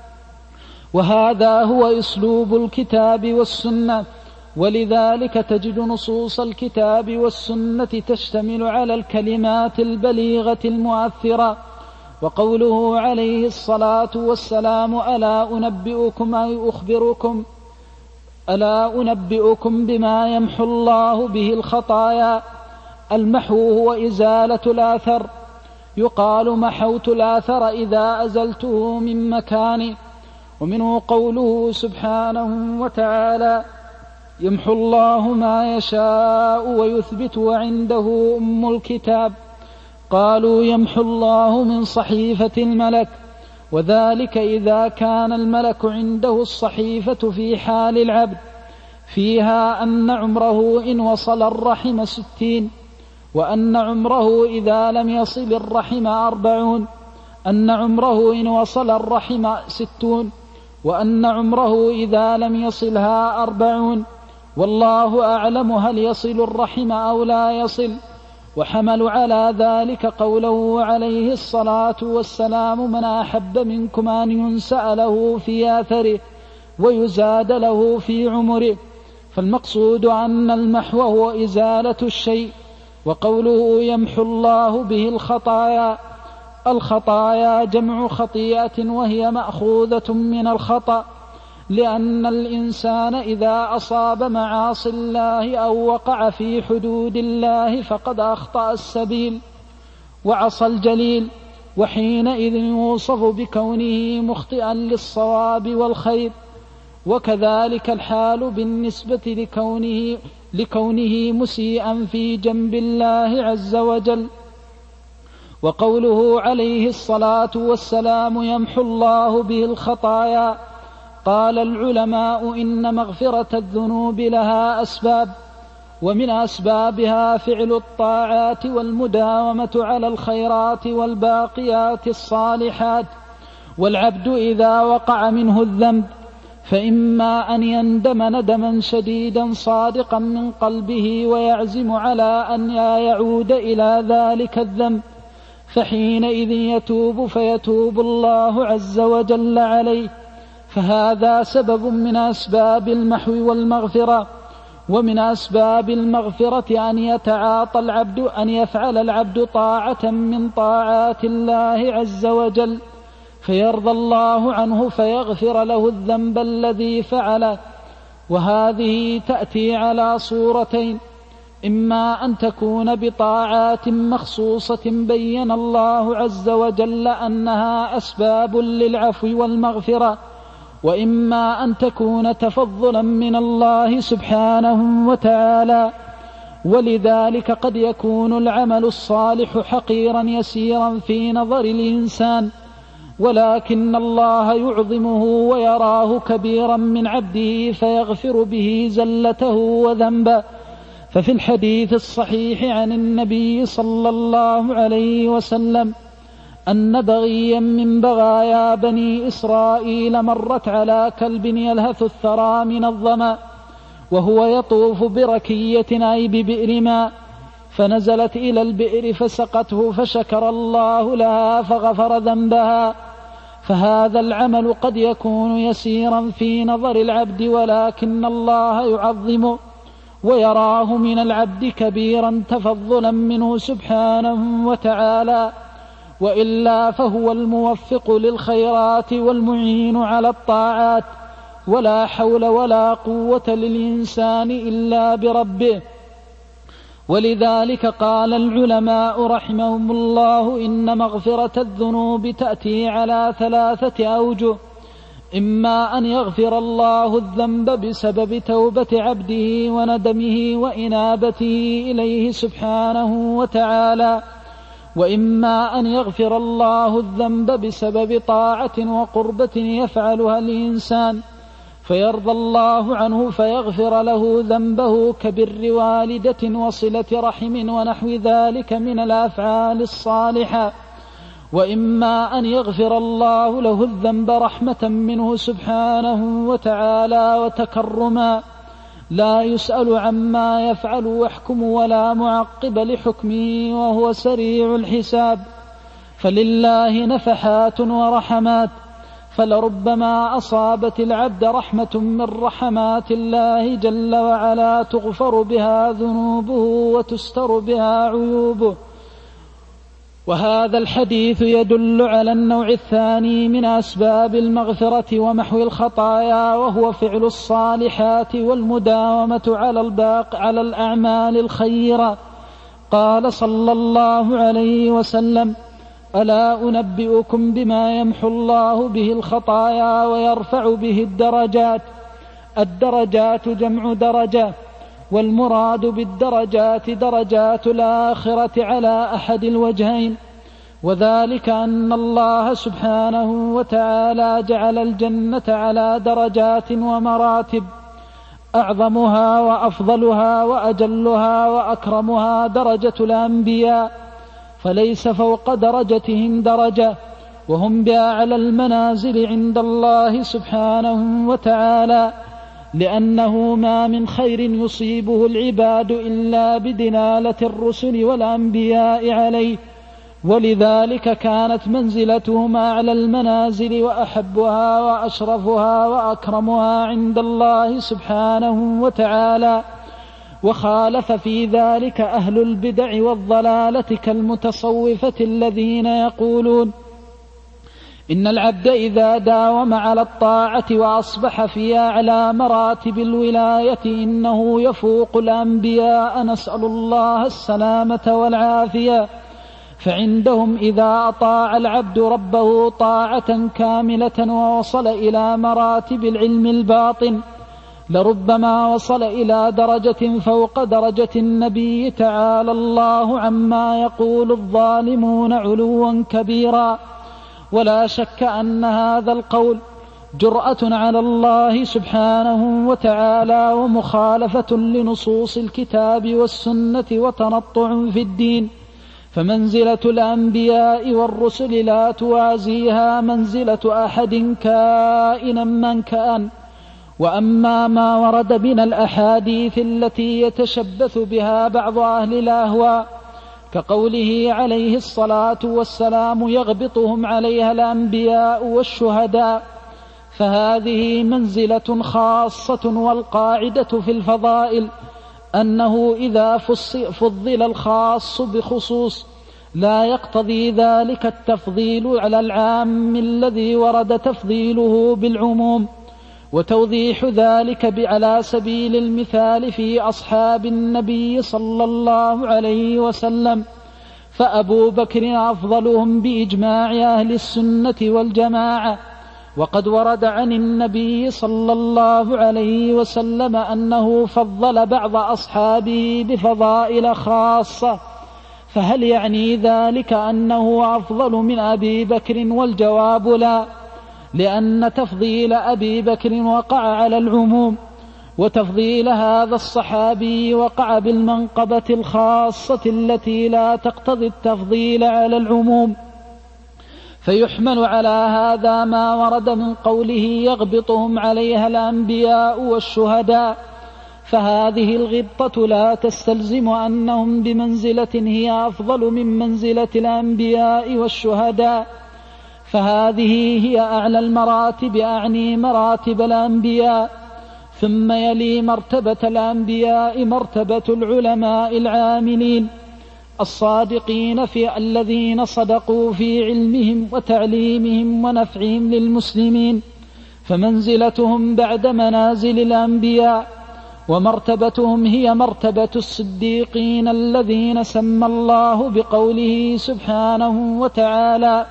وهذا هو أسلوب الكتاب والسنة، ولذلك تجد نصوص الكتاب والسنة تشتمل على الكلمات البليغة المؤثرة. وقوله عليه الصلاة والسلام ألا أنبئكم أي أخبركم ألا أنبئكم بما يمحو الله به الخطايا. المحو هو إزالة الآثر، يقال محوت الآثر إذا أزلته من مكانه. ومنه قوله سبحانه وتعالى يمحو الله ما يشاء ويثبت وعنده أم الكتاب. قالوا يمحو الله من صحيفة الملك، وذلك إذا كان الملك عنده الصحيفة في حال العبد فيها أن عمره إن وصل الرحم ستين، وأن عمره إذا لم يصل الرحم أربعون، أن عمره إن وصل الرحم ستون، وأن عمره إذا لم يصلها أربعون، والله أعلم هل يصل الرحم أو لا يصل. وحملوا على ذلك قوله عليه الصلاة والسلام من أحب منكم أن ينسأ له في آثره ويزاد له في عمره. فالمقصود أن المحو هو إزالة الشيء. وقوله يمحو الله به الخطايا، الخطايا جمع خطيئة وهي مأخوذة من الخطأ، لأن الإنسان إذا أصاب معاصي الله أو وقع في حدود الله فقد أخطأ السبيل وعصى الجليل، وحينئذ يوصف بكونه مخطئا للصواب والخير. وكذلك الحال بالنسبة لكونه, لكونه مسيئا في جنب الله عز وجل. وقوله عليه الصلاة والسلام يمحو الله به الخطايا، قال العلماء إن مغفرة الذنوب لها أسباب، ومن أسبابها فعل الطاعات والمداومة على الخيرات والباقيات الصالحات. والعبد إذا وقع منه الذنب فإما أن يندم ندما شديدا صادقا من قلبه ويعزم على أن لا يعود إلى ذلك الذنب، فحينئذ يتوب فيتوب الله عز وجل عليه، فهذا سبب من أسباب المحو والمغفرة. ومن أسباب المغفرة أن يتعاطى العبد أن يفعل العبد طاعة من طاعات الله عز وجل فيرضى الله عنه فيغفر له الذنب الذي فعله. وهذه تأتي على صورتين: إما أن تكون بطاعات مخصوصة بين الله عز وجل أنها أسباب للعفو والمغفرة، وإما أن تكون تفضلا من الله سبحانه وتعالى. ولذلك قد يكون العمل الصالح حقيرا يسيرا في نظر الإنسان، ولكن الله يعظمه ويراه كبيرا من عبده فيغفر به زلته وذنبه، ففي الحديث الصحيح عن النبي صلى الله عليه وسلم أن بغيا من بغايا بني إسرائيل مرت على كلب يلهث الثرى من الظمأ وهو يطوف بركية أي ببئر ماء، فنزلت إلى البئر فسقته فشكر الله لها فغفر ذنبها. فهذا العمل قد يكون يسيرا في نظر العبد، ولكن الله يعظمه ويراه من العبد كبيرا تفضلا منه سبحانه وتعالى، وإلا فهو الموفق للخيرات والمعين على الطاعات، ولا حول ولا قوة للإنسان إلا بربه. ولذلك قال العلماء رحمهم الله إن مغفرة الذنوب تأتي على ثلاثة أوجه: إما أن يغفر الله الذنب بسبب توبة عبده وندمه وإنابته إليه سبحانه وتعالى، وإما أن يغفر الله الذنب بسبب طاعة وقربة يفعلها الإنسان فيرضى الله عنه فيغفر له ذنبه كبر والدة وصلة رحم ونحو ذلك من الأفعال الصالحة، وإما أن يغفر الله له الذنب رحمة منه سبحانه وتعالى وتكرما، لا يسأل عما يفعل ويحكم ولا معقب لحكمه وهو سريع الحساب. فلله نفحات ورحمات، فلربما أصابت العبد رحمة من رحمات الله جل وعلا تغفر بها ذنوبه وتستر بها عيوبه. وهذا الحديث يدل على النوع الثاني من أسباب المغفرة ومحو الخطايا، وهو فعل الصالحات والمداومة على الباق على الأعمال الخيرة. قال صلى الله عليه وسلم: ألا أنبئكم بما يمحو الله به الخطايا ويرفع به الدرجات؟ الدرجات جمع درجة، والمراد بالدرجات درجات الآخرة على أحد الوجهين، وذلك أن الله سبحانه وتعالى جعل الجنة على درجات ومراتب، أعظمها وأفضلها وأجلها وأكرمها درجة الأنبياء، فليس فوق درجتهم درجة، وهم بأعلى المنازل عند الله سبحانه وتعالى، لأنه ما من خير يصيبه العباد إلا بدلالة الرسل والأنبياء عليه، ولذلك كانت منزلتهم أعلى المنازل وأحبها وأشرفها وأكرمها عند الله سبحانه وتعالى. وخالف في ذلك أهل البدع والضلالة كالمتصوفة الذين يقولون إن العبد إذا داوم على الطاعة وأصبح في أعلى مراتب الولاية إنه يفوق الأنبياء، نسأل الله السلامة والعافية. فعندهم إذا أطاع العبد ربه طاعة كاملة ووصل إلى مراتب العلم الباطن لربما وصل إلى درجة فوق درجة النبي تعالى الله عما يقول الظالمون علوا كبيرا. ولا شك أن هذا القول جرأة على الله سبحانه وتعالى ومخالفة لنصوص الكتاب والسنة وتنطع في الدين، فمنزلة الأنبياء والرسل لا توازيها منزلة أحد كائنا من كان. وأما ما ورد من الأحاديث التي يتشبث بها بعض أهل الأهواء كقوله عليه الصلاة والسلام: يغبطهم عليها الأنبياء والشهداء، فهذه منزلة خاصة، والقاعدة في الفضائل أنه إذا فضل الخاص بخصوص لا يقتضي ذلك التفضيل على العام الذي ورد تفضيله بالعموم. وتوضيح ذلك على سبيل المثال في أصحاب النبي صلى الله عليه وسلم، فأبو بكر أفضلهم بإجماع أهل السنة والجماعة. وقد ورد عن النبي صلى الله عليه وسلم أنه فضل بعض أصحابه بفضائل خاصة، فهل يعني ذلك أنه أفضل من أبي بكر؟ والجواب لا، لأن تفضيل أبي بكر وقع على العموم، وتفضيل هذا الصحابي وقع بالمنقبة الخاصة التي لا تقتضي التفضيل على العموم، فيحمل على هذا ما ورد من قوله يغبطهم عليها الأنبياء والشهداء، فهذه الغبطة لا تستلزم أنهم بمنزلة هي أفضل من منزلة الأنبياء والشهداء، فهذه هي أعلى المراتب، أعني مراتب الأنبياء. ثم يلي مرتبة الأنبياء مرتبة العلماء العاملين الصادقين في الذين صدقوا في علمهم وتعليمهم ونفعهم للمسلمين، فمنزلتهم بعد منازل الأنبياء، ومرتبتهم هي مرتبة الصديقين الذين سمى الله بقوله سبحانه وتعالى: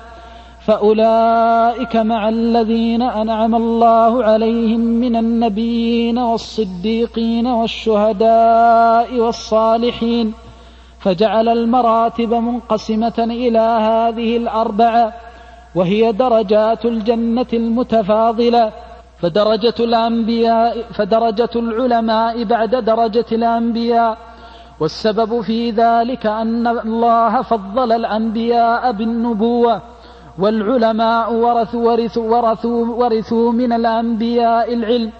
فأولئك مع الذين أنعم الله عليهم من النبيين والصديقين والشهداء والصالحين، فجعل المراتب منقسمة إلى هذه الأربعة، وهي درجات الجنة المتفاضلة، فدرجة الأنبياء فدرجة العلماء بعد درجة الأنبياء. والسبب في ذلك أن الله فضل الأنبياء بالنبوة، والعلماء ورثوا, ورثوا, ورثوا, ورثوا من الأنبياء العلم،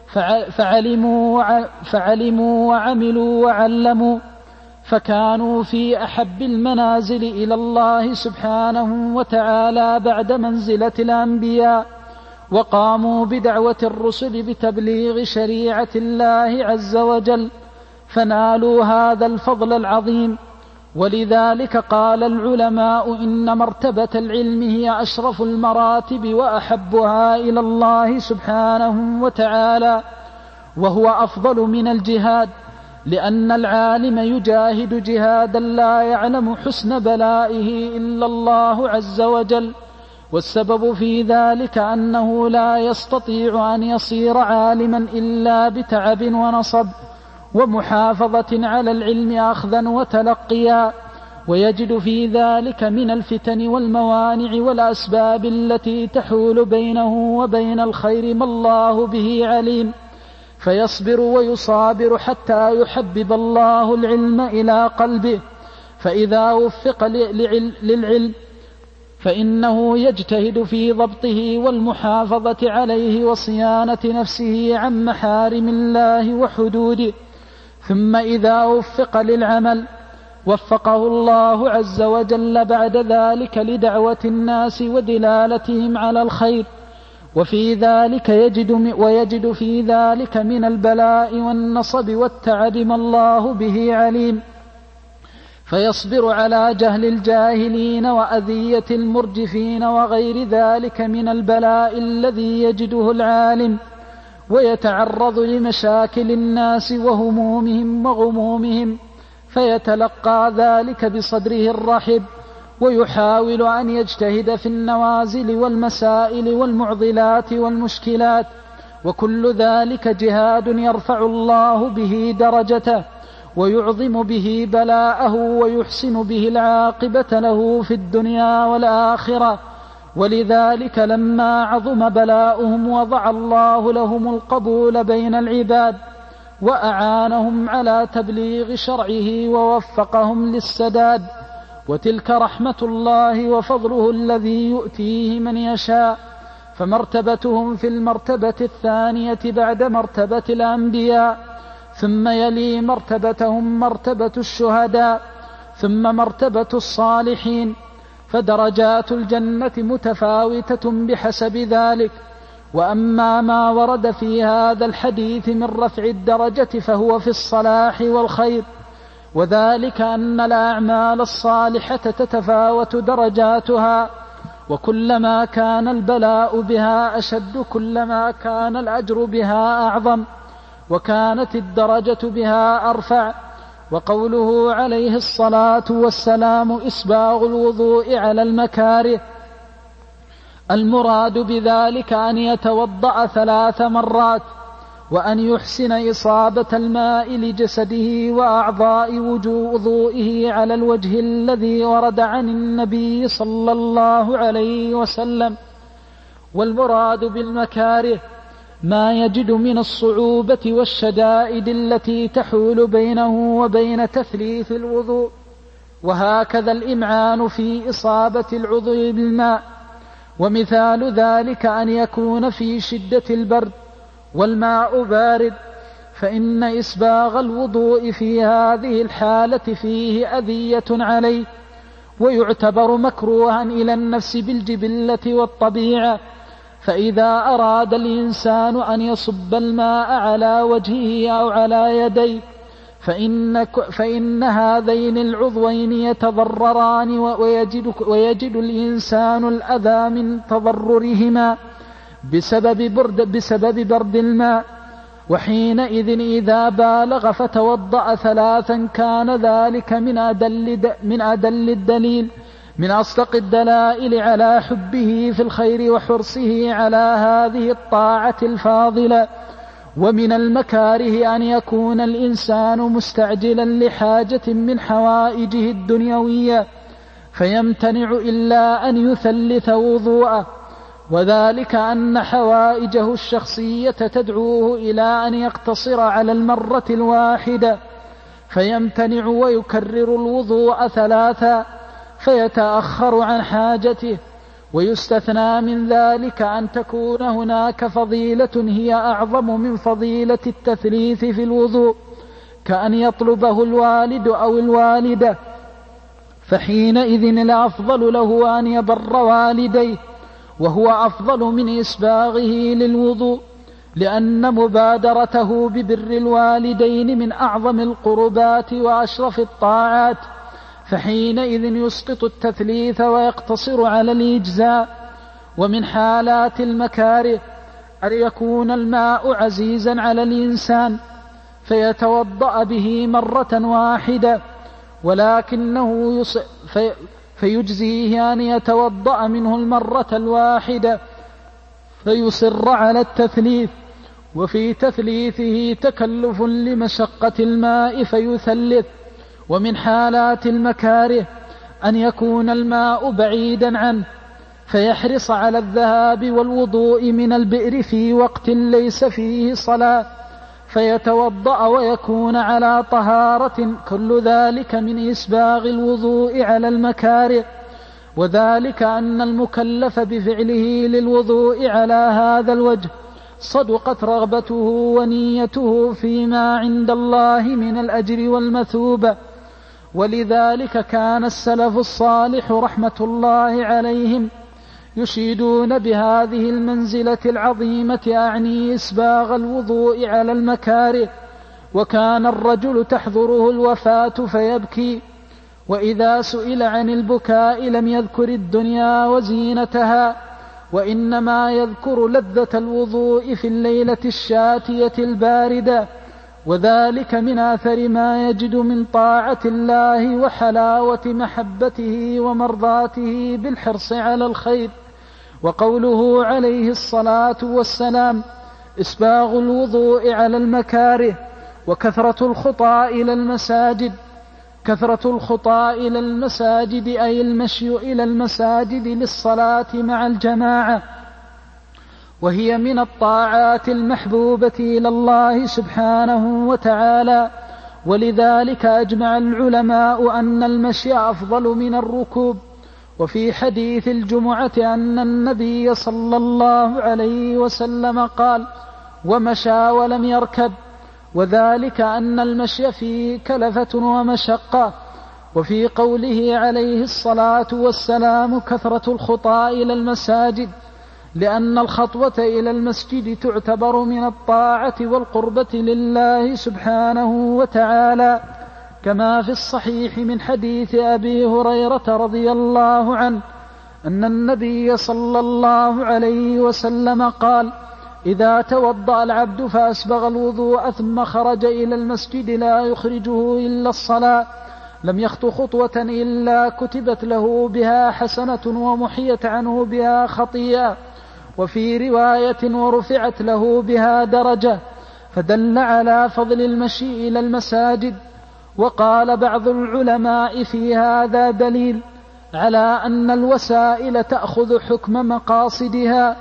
فعلموا, فعلموا وعملوا وعلموا، فكانوا في أحب المنازل إلى الله سبحانه وتعالى بعد منزلة الأنبياء، وقاموا بدعوة الرسل بتبليغ شريعة الله عز وجل، فنالوا هذا الفضل العظيم. ولذلك قال العلماء إن مرتبة العلم هي أشرف المراتب وأحبها إلى الله سبحانه وتعالى، وهو أفضل من الجهاد، لأن العالم يجاهد جهادا لا يعلم حسن بلائه إلا الله عز وجل. والسبب في ذلك أنه لا يستطيع أن يصير عالما إلا بتعب ونصب ومحافظة على العلم أخذا وتلقيا، ويجد في ذلك من الفتن والموانع والأسباب التي تحول بينه وبين الخير ما الله به عليم، فيصبر ويصابر حتى يحبب الله العلم إلى قلبه، فإذا وفق للعلم فإنه يجتهد في ضبطه والمحافظة عليه وصيانة نفسه عن محارم الله وحدوده. ثم إذا وفق للعمل وفقه الله عز وجل بعد ذلك لدعوة الناس ودلالتهم على الخير، وفي ذلك يجد ويجد في ذلك من البلاء والنصب والتعب ما الله به عليم، فيصبر على جهل الجاهلين وأذية المرجفين وغير ذلك من البلاء الذي يجده العالم، ويتعرض لمشاكل الناس وهمومهم وغمومهم، فيتلقى ذلك بصدره الرحب، ويحاول أن يجتهد في النوازل والمسائل والمعضلات والمشكلات، وكل ذلك جهاد يرفع الله به درجته ويعظم به بلاءه ويحسن به العاقبة له في الدنيا والآخرة. ولذلك لما عظم بلاؤهم وضع الله لهم القبول بين العباد، وأعانهم على تبليغ شرعه ووفقهم للسداد، وتلك رحمة الله وفضله الذي يؤتيه من يشاء. فمرتبتهم في المرتبة الثانية بعد مرتبة الأنبياء، ثم يلي مرتبتهم مرتبة الشهداء، ثم مرتبة الصالحين، فدرجات الجنة متفاوتة بحسب ذلك. وأما ما ورد في هذا الحديث من رفع الدرجة فهو في الصلاح والخير، وذلك أن الأعمال الصالحة تتفاوت درجاتها، وكلما كان البلاء بها أشد كلما كان الأجر بها أعظم، وكانت الدرجة بها أرفع. وقوله عليه الصلاة والسلام إسباغ الوضوء على المكاره، المراد بذلك أن يتوضأ ثلاث مرات، وأن يحسن إصابة الماء لجسده وأعضاء وضوئه على الوجه الذي ورد عن النبي صلى الله عليه وسلم. والمراد بالمكاره ما يجد من الصعوبة والشدائد التي تحول بينه وبين تثليث الوضوء. وهكذا الإمعان في إصابة العضو بالماء، ومثال ذلك أن يكون في شدة البرد والماء بارد، فإن إسباغ الوضوء في هذه الحالة فيه أذية عليه، ويعتبر مكروها إلى النفس بالجبلة والطبيعة. فإذا أراد الإنسان أن يصب الماء على وجهه أو على يديه فإن, فإن هذين العضوين يتضرران، ويجد, ويجد الإنسان الأذى من تضررهما بسبب برد, بسبب برد الماء. وحينئذ إذا بالغ فتوضأ ثلاثا كان ذلك من أدل, من أدل الدليل من أصدق الدلائل على حبه في الخير وحرصه على هذه الطاعة الفاضلة. ومن المكاره أن يكون الإنسان مستعجلا لحاجة من حوائجه الدنيوية فيمتنع إلا أن يثلث وضوءه، وذلك أن حوائجه الشخصية تدعوه إلى أن يقتصر على المرة الواحدة فيمتنع ويكرر الوضوء ثلاثا فيتأخر عن حاجته. ويستثنى من ذلك أن تكون هناك فضيلة هي أعظم من فضيلة التثليث في الوضوء، كأن يطلبه الوالد أو الوالدة، فحينئذ الأفضل له أن يبر والديه، وهو أفضل من إسباغه للوضوء، لأن مبادرته ببر الوالدين من أعظم القربات وأشرف الطاعات، فحينئذ يسقط التثليث ويقتصر على الإجزاء. ومن حالات المكاره أن يكون الماء عزيزا على الإنسان فيتوضأ به مرة واحدة، ولكنه يص... في... فيجزيه أن يتوضأ منه المرة الواحدة فيصر على التثليث، وفي تثليثه تكلف لمشقة الماء فيثلث. ومن حالات المكاره أن يكون الماء بعيدا عنه فيحرص على الذهاب والوضوء من البئر في وقت ليس فيه صلاة فيتوضأ ويكون على طهارة، كل ذلك من إسباغ الوضوء على المكاره. وذلك أن المكلف بفعله للوضوء على هذا الوجه صدقت رغبته ونيته فيما عند الله من الأجر والمثوبة. ولذلك كان السلف الصالح رحمة الله عليهم يشيدون بهذه المنزلة العظيمة، أعني إسباغ الوضوء على المكاره. وكان الرجل تحضره الوفاة فيبكي، وإذا سئل عن البكاء لم يذكر الدنيا وزينتها، وإنما يذكر لذة الوضوء في الليلة الشاتية الباردة، وذلك من آثر ما يجد من طاعة الله وحلاوة محبته ومرضاته بالحرص على الخير. وقوله عليه الصلاة والسلام إسباغ الوضوء على المكاره وكثرة الخطى إلى المساجد. كثرة الخطى إلى المساجد أي المشي إلى المساجد للصلاة مع الجماعة، وهي من الطاعات المحبوبة إلى الله سبحانه وتعالى. ولذلك أجمع العلماء أن المشي أفضل من الركوب. وفي حديث الجمعة أن النبي صلى الله عليه وسلم قال ومشى ولم يركب، وذلك أن المشي فيه كلفة ومشقة. وفي قوله عليه الصلاة والسلام كثرة الخطى إلى المساجد، لأن الخطوة إلى المسجد تعتبر من الطاعة والقربة لله سبحانه وتعالى، كما في الصحيح من حديث أبي هريرة رضي الله عنه أن النبي صلى الله عليه وسلم قال إذا توضأ العبد فأسبغ الوضوء ثم خرج إلى المسجد لا يخرجه إلا الصلاة لم يخط خطوة إلا كتبت له بها حسنة ومحيت عنه بها خطيئة، وفي رواية ورفعت له بها درجة، فدل على فضل المشي إلى المساجد. وقال بعض العلماء في هذا دليل على أن الوسائل تأخذ حكم مقاصدها،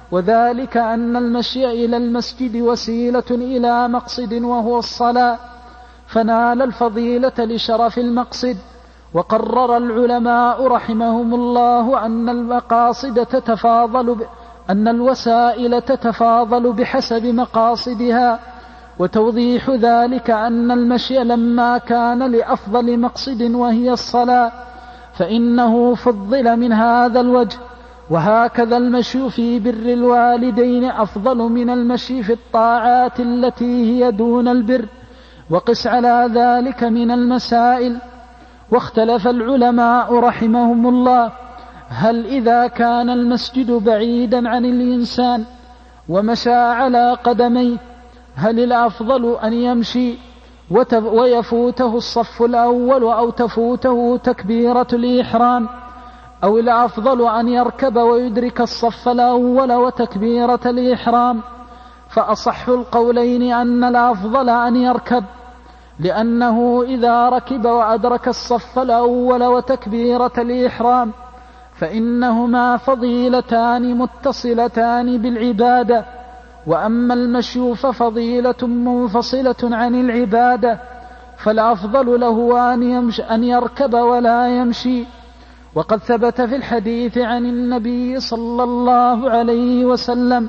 وذلك أن المشي إلى المسجد وسيلة إلى مقصد وهو الصلاة، فنال الفضيلة لشرف المقصد. وقرر العلماء رحمهم الله أن المقاصد تتفاضل ب... أن الوسائل تتفاضل بحسب مقاصدها، وتوضيح ذلك أن المشي لما كان لأفضل مقصد وهي الصلاة فإنه فضل من هذا الوجه. وهكذا المشي في بر الوالدين أفضل من المشي في الطاعات التي هي دون البر، وقس على ذلك من المسائل. واختلف العلماء رحمهم الله هل إذا كان المسجد بعيدا عن الإنسان ومشى على قدميه هل الأفضل أن يمشي ويفوته الصف الأول أو تفوته تكبيرة الإحرام، أو الأفضل أن يركب ويدرك الصف الأول وتكبيرة الإحرام؟ فأصح القولين أن الأفضل أن يركب، لأنه إذا ركب وأدرك الصف الأول وتكبيرة الإحرام فإنهما فضيلتان متصلتان بالعبادة، وأما المشي ففضيلة منفصلة عن العبادة، فالأفضل له أن, يمشي أن يركب ولا يمشي. وقد ثبت في الحديث عن النبي صلى الله عليه وسلم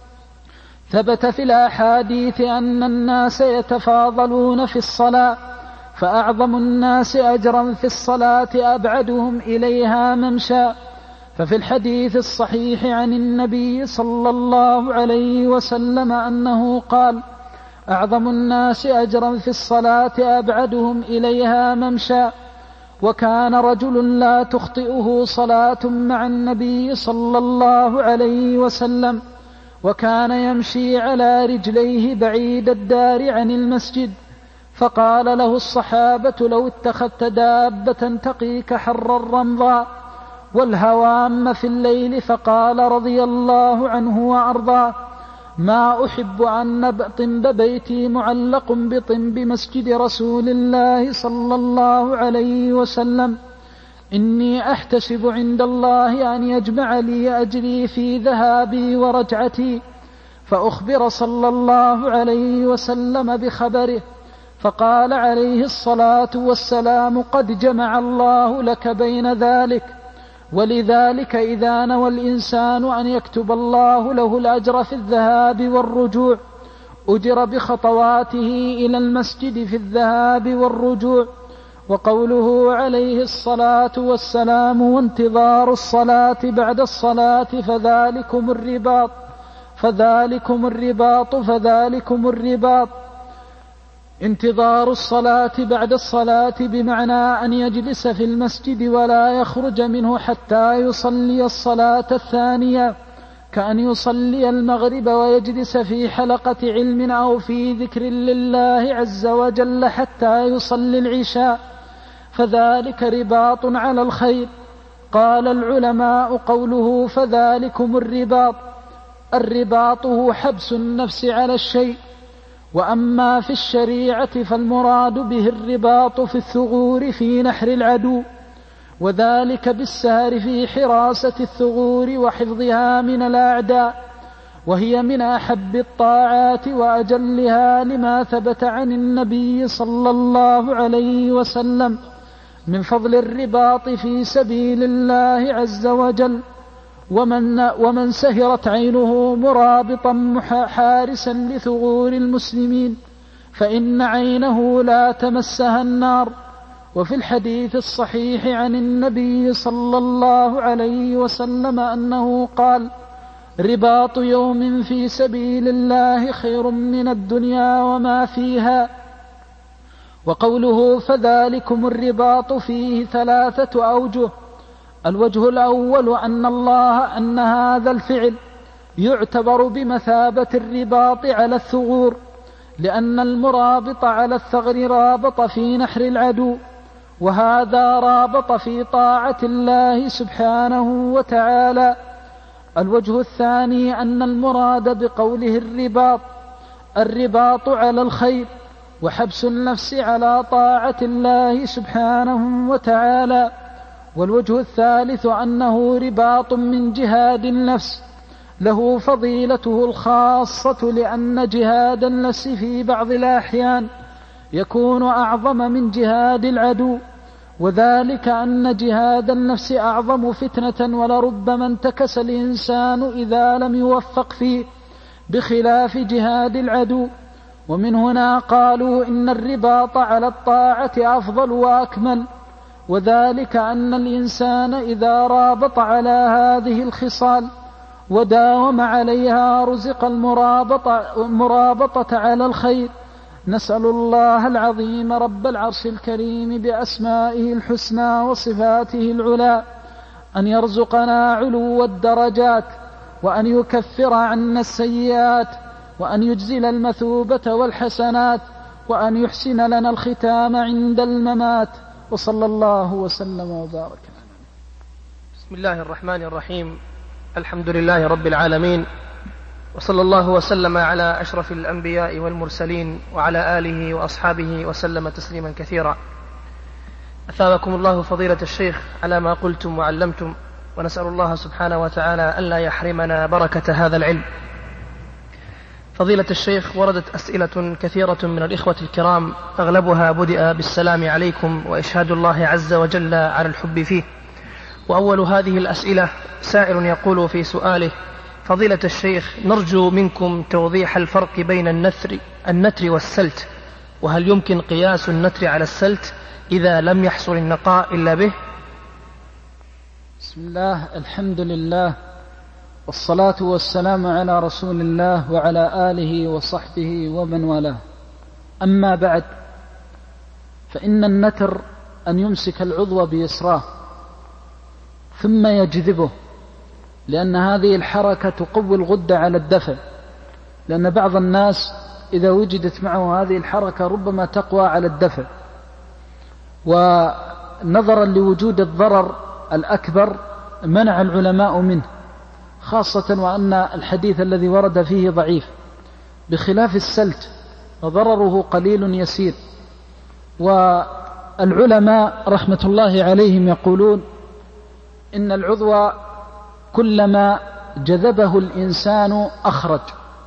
ثبت في الأحاديث أن الناس يتفاضلون في الصلاة، فأعظم الناس أجرا في الصلاة أبعدهم إليها ممشى. ففي الحديث الصحيح عن النبي صلى الله عليه وسلم أنه قال: أعظم الناس أجرا في الصلاة أبعدهم إليها ممشى. وكان رجل لا تخطئه صلاة مع النبي صلى الله عليه وسلم، وكان يمشي على رجليه بعيد الدار عن المسجد، فقال له الصحابة: لو اتخذت دابة تقيك حر الرمضاء والهوام في الليل. فقال رضي الله عنه وأرضاه: ما أحب أن طنب بيتي معلق بطنب مسجد رسول الله صلى الله عليه وسلم، إني أحتسب عند الله أن يجمع لي أجري في ذهابي ورجعتي. فأخبر صلى الله عليه وسلم بخبره، فقال عليه الصلاة والسلام: قد جمع الله لك بين ذلك. ولذلك إذا نوى الإنسان أن يكتب الله له الأجر في الذهاب والرجوع أجر بخطواته إلى المسجد في الذهاب والرجوع. وقوله عليه الصلاة والسلام: وانتظار الصلاة بعد الصلاة فذلكم الرباط فذلكم الرباط فذلكم الرباط انتظار الصلاة بعد الصلاة بمعنى أن يجلس في المسجد ولا يخرج منه حتى يصلي الصلاة الثانية، كأن يصلي المغرب ويجلس في حلقة علم أو في ذكر لله عز وجل حتى يصلي العشاء، فذلك رباط على الخير. قال العلماء: قوله فذلكم الرباط، الرباط هو حبس النفس على الشيء. وأما في الشريعة فالمراد به الرباط في الثغور في نحر العدو، وذلك بالسهر في حراسة الثغور وحفظها من الأعداء، وهي من أحب الطاعات وأجلها لما ثبت عن النبي صلى الله عليه وسلم من فضل الرباط في سبيل الله عز وجل. ومن, ومن سهرت عينه مرابطا حارسا لثغور المسلمين فإن عينه لا تمسها النار. وفي الحديث الصحيح عن النبي صلى الله عليه وسلم أنه قال: رباط يوم في سبيل الله خير من الدنيا وما فيها. وقوله فذلكم الرباط فيه ثلاثة أوجه: الوجه الأول أن الله أن هذا الفعل يعتبر بمثابة الرباط على الثغور، لأن المرابط على الثغر رابط في نحر العدو، وهذا رابط في طاعة الله سبحانه وتعالى. الوجه الثاني أن المراد بقوله الرباط الرباط على الخير وحبس النفس على طاعة الله سبحانه وتعالى. والوجه الثالث أنه رباط من جهاد النفس، له فضيلته الخاصة، لأن جهاد النفس في بعض الأحيان يكون أعظم من جهاد العدو، وذلك أن جهاد النفس أعظم فتنة، ولربما انتكس الإنسان إذا لم يوفق فيه، بخلاف جهاد العدو. ومن هنا قالوا إن الرباط على الطاعة أفضل وأكمل، وذلك أن الإنسان إذا رابط على هذه الخصال وداوم عليها رزق المرابطة, المرابطة على الخير. نسأل الله العظيم رب العرش الكريم بأسمائه الحسنى وصفاته العلى أن يرزقنا علو الدرجات، وأن يكفر عنا السيئات، وأن يجزل المثوبة والحسنات، وأن يحسن لنا الختام عند الممات. وصلى الله وسلم وبارك. بسم الله الرحمن الرحيم. الحمد لله رب العالمين، وصلى الله وسلم على أشرف الأنبياء والمرسلين وعلى آله وأصحابه وسلم تسليما كثيرا. أثابكم الله فضيلة الشيخ على ما قلتم وعلمتم، ونسأل الله سبحانه وتعالى ألا يحرمنا بركة هذا العلم. فضيلة الشيخ، وردت أسئلة كثيرة من الإخوة الكرام، أغلبها بدأ بالسلام عليكم وإشهاد الله عز وجل على الحب فيه. وأول هذه الأسئلة سائل يقول في سؤاله: فضيلة الشيخ، نرجو منكم توضيح الفرق بين النثر, النتر والسلت، وهل يمكن قياس النتر على السلت إذا لم يحصل النقاء إلا به؟ بسم الله، الحمد لله، والصلاة والسلام على رسول الله وعلى آله وصحبه ومن والاه. أما بعد، فإن النتر أن يمسك العضو بيسراه ثم يجذبه، لأن هذه الحركة تقوي الغدة على الدفع، لأن بعض الناس إذا وجدت معه هذه الحركة ربما تقوى على الدفع، ونظرا لوجود الضرر الأكبر منع العلماء منه، خاصة وأن الحديث الذي ورد فيه ضعيف، بخلاف السلت وضرره قليل يسير. والعلماء رحمة الله عليهم يقولون إن العضو كلما جذبه الإنسان أخرج،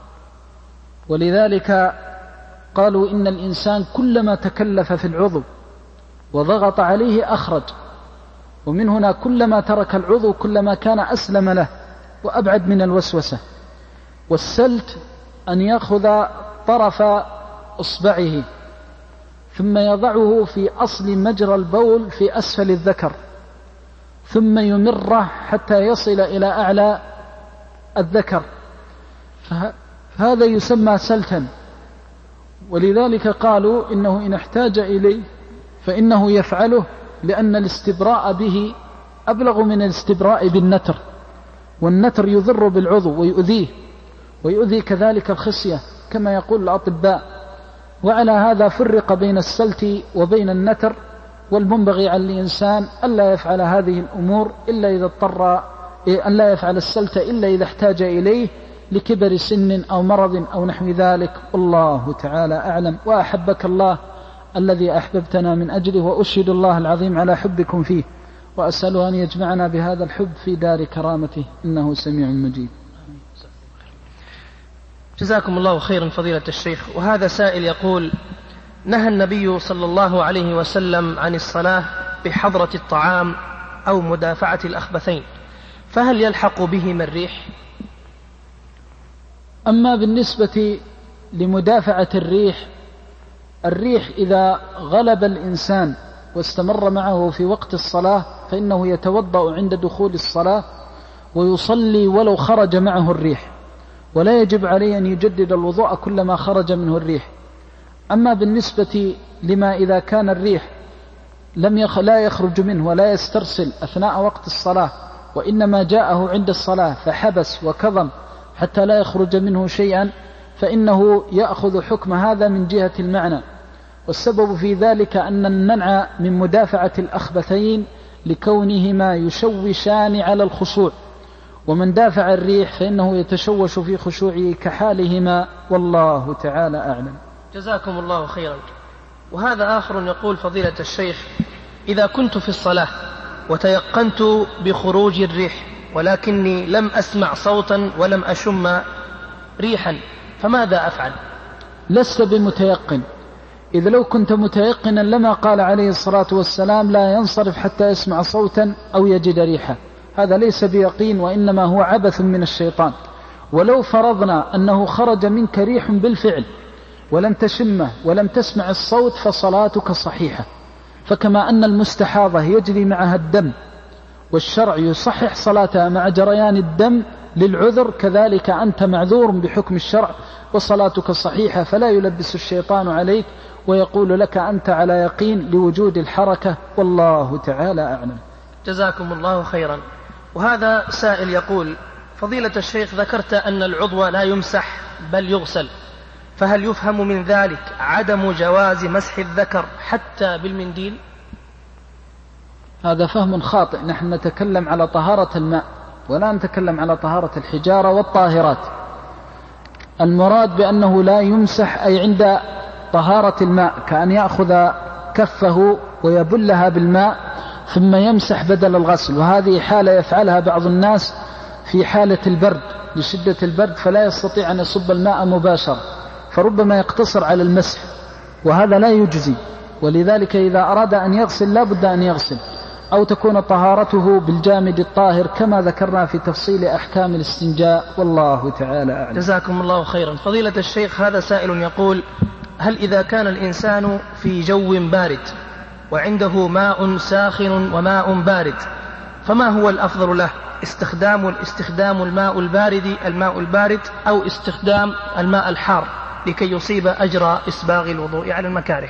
ولذلك قالوا إن الإنسان كلما تكلف في العضو وضغط عليه أخرج، ومن هنا كلما ترك العضو كلما كان أسلم له وأبعد من الوسوسة. والسلت أن يأخذ طرف إصبعه ثم يضعه في أصل مجرى البول في أسفل الذكر، ثم يمره حتى يصل إلى أعلى الذكر، فهذا يسمى سلتا. ولذلك قالوا إنه إن احتاج إليه فإنه يفعله، لأن الاستبراء به أبلغ من الاستبراء بالنتر، والنتر يضر بالعضو ويؤذيه، ويؤذي كذلك الخصية كما يقول الأطباء. وعلى هذا فرق بين السلت وبين النتر، والمنبغي على الإنسان ألا يفعل هذه الأمور إلا إذا اضطر، ألا يفعل السلت إلا إذا احتاج إليه لكبر سن أو مرض أو نحو ذلك. والله تعالى أعلم. وأحبك الله الذي أحببتنا من أجله، وأشهد الله العظيم على حبكم فيه، وأسأله أن يجمعنا بهذا الحب في دار كرامته، إنه سميع مجيب. جزاكم الله خيرا فضيلة الشيخ. وهذا سائل يقول: نهى النبي صلى الله عليه وسلم عن الصلاة بحضرة الطعام أو مدافعة الأخبثين، فهل يلحق بهما الريح؟ أما بالنسبة لمدافعة الريح، الريح إذا غلب الإنسان واستمر معه في وقت الصلاة فإنه يتوضأ عند دخول الصلاة ويصلي ولو خرج معه الريح، ولا يجب عليه أن يجدد الوضوء كلما خرج منه الريح. أما بالنسبة لما إذا كان الريح لم يخ... لا يخرج منه ولا يسترسل أثناء وقت الصلاة، وإنما جاءه عند الصلاة فحبس وكظم حتى لا يخرج منه شيئا، فإنه يأخذ حكم هذا من جهة المعنى. والسبب في ذلك أن المنع من مدافعة الأخبثين لكونهما يشوشان على الخشوع، ومن دافع الريح فإنه يتشوش في خشوعه كحالهما، والله تعالى أعلم. جزاكم الله خيرا. وهذا آخر يقول: فضيلة الشيخ، إذا كنت في الصلاة وتيقنت بخروج الريح ولكني لم أسمع صوتا ولم أشم ريحا، فماذا أفعل؟ لست بمتيقن. إذا لو كنت متيقنا لما قال عليه الصلاة والسلام لا ينصرف حتى يسمع صوتا أو يجد ريحا. هذا ليس بيقين، وإنما هو عبث من الشيطان. ولو فرضنا أنه خرج منك ريح بالفعل ولم تشمه ولم تسمع الصوت فصلاتك صحيحة. فكما أن المستحاضة يجري معها الدم والشرع يصحح صلاتها مع جريان الدم للعذر، كذلك أنت معذور بحكم الشرع وصلاتك صحيحة. فلا يلبس الشيطان عليك ويقول لك أنت على يقين لوجود الحركة، والله تعالى أعلم. جزاكم الله خيرا. وهذا سائل يقول: فضيلة الشيخ، ذكرت أن العضو لا يمسح بل يغسل، فهل يفهم من ذلك عدم جواز مسح الذكر حتى بالمنديل؟ هذا فهم خاطئ. نحن نتكلم على طهارة الماء ولا نتكلم على طهارة الحجارة والطاهرات. المراد بأنه لا يمسح أي عند طهارة الماء، كأن يأخذ كفه ويبلها بالماء ثم يمسح بدل الغسل، وهذه حالة يفعلها بعض الناس في حالة البرد، لشدة البرد فلا يستطيع أن يصب الماء مباشرة، فربما يقتصر على المسح، وهذا لا يجزي. ولذلك إذا أراد أن يغسل لا بد أن يغسل، أو تكون طهارته بالجامد الطاهر كما ذكرنا في تفصيل أحكام الاستنجاء، والله تعالى أعلم. جزاكم الله خيرا. فضيلة الشيخ، هذا سائل يقول: هل إذا كان الإنسان في جو بارد وعنده ماء ساخن وماء بارد، فما هو الأفضل له؟ استخدام استخدام الماء البارد الماء البارد أو استخدام الماء الحار لكي يصيب أجر إسباغ الوضوء على المكاره؟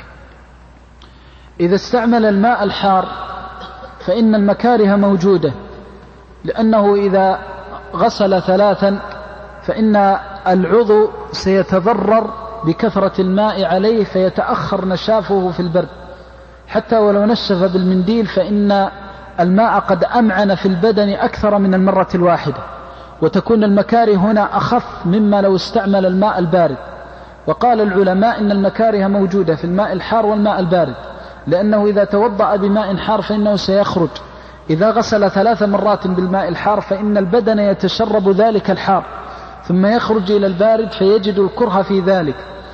إذا استعمل الماء الحار فإن المكاره موجودة، لأنه إذا غسل ثلاثا فإن العضو سيتضرر بكثرة الماء عليه فيتأخر نشافه في البرد. حتى ولو نشف بالمنديل فإن الماء قد أمعن في البدن أكثر من المرة الواحدة، وتكون المكاره هنا أخف مما لو استعمل الماء البارد. وقال العلماء إن المكاره موجودة في الماء الحار والماء البارد، لأنه إذا توضأ بماء حار فإنه سيخرج. إذا غسل ثلاث مرات بالماء الحار فإن البدن يتشرب ذلك الحار ثم يخرج إلى البارد فيجد الكره في ذلك،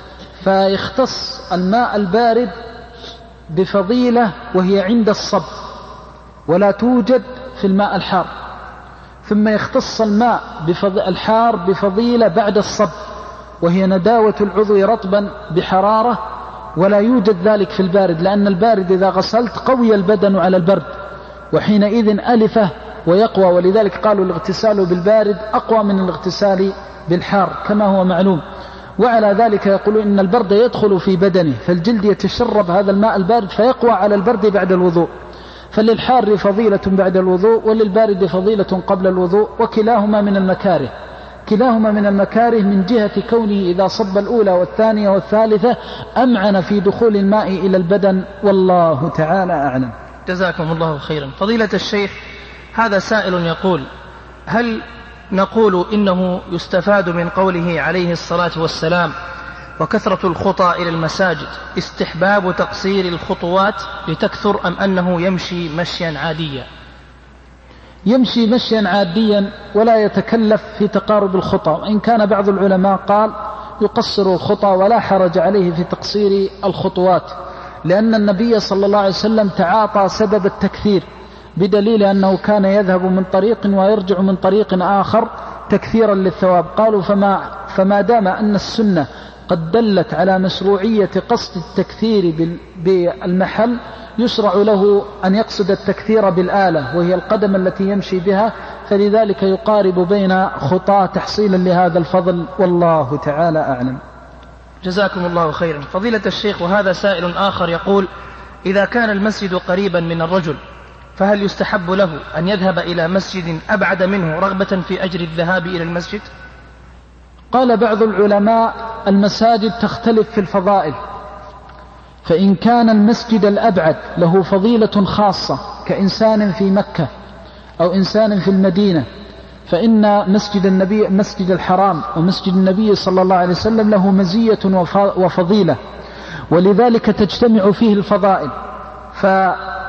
فيختص الماء البارد بفضيلة وهي عند الصب ولا توجد في الماء الحار، ثم يختص الماء الحار بفضيلة بعد الصب وهي نداوة العضو رطبا بحرارة، ولا يوجد ذلك في البارد، لأن البارد إذا غسلت قوي البدن على البرد وحينئذ ألفه ويقوى، ولذلك قالوا الاغتسال بالبارد أقوى من الاغتسال بالحار كما هو معلوم. وعلى ذلك يقولون إن البرد يدخل في بدنه فالجلد يتشرب هذا الماء البارد فيقوى على البرد بعد الوضوء. فللحار فضيلة بعد الوضوء وللبارد فضيلة قبل الوضوء، وكلاهما من المكاره كلاهما من المكاره من جهة كونه إذا صب الأولى والثانية والثالثة أمعن في دخول الماء إلى البدن، والله تعالى أعلم. جزاكم الله خيرا. فضيلة الشيخ، هذا سائل يقول: هل نقول إنه يستفاد من قوله عليه الصلاة والسلام وكثرة الخطى إلى المساجد استحباب تقصير الخطوات لتكثر، أم أنه يمشي مشيا عاديا؟ يمشي مشيا عاديا ولا يتكلف في تقارب الخطى، وإن كان بعض العلماء قال يقصر الخطى ولا حرج عليه في تقصير الخطوات، لأن النبي صلى الله عليه وسلم تعاطى سبب التكثير بدليل أنه كان يذهب من طريق ويرجع من طريق آخر تكثيرا للثواب. قالوا فما, فما دام أن السنة قد دلت على مشروعية قصد التكثير بالمحل يشرع له أن يقصد التكثير بالآلة وهي القدم التي يمشي بها، فلذلك يقارب بين خطاه تحصيلا لهذا الفضل، والله تعالى أعلم. جزاكم الله خيرا. فضيلة الشيخ، وهذا سائل آخر يقول: إذا كان المسجد قريبا من الرجل فهل يستحب له أن يذهب إلى مسجد أبعد منه رغبة في أجر الذهاب إلى المسجد؟ قال بعض العلماء المساجد تختلف في الفضائل، فإن كان المسجد الأبعد له فضيلة خاصة كإنسان في مكة أو إنسان في المدينة فإن مسجد النبي مسجد الحرام ومسجد النبي صلى الله عليه وسلم له مزية وفضيلة، ولذلك تجتمع فيه الفضائل. فمن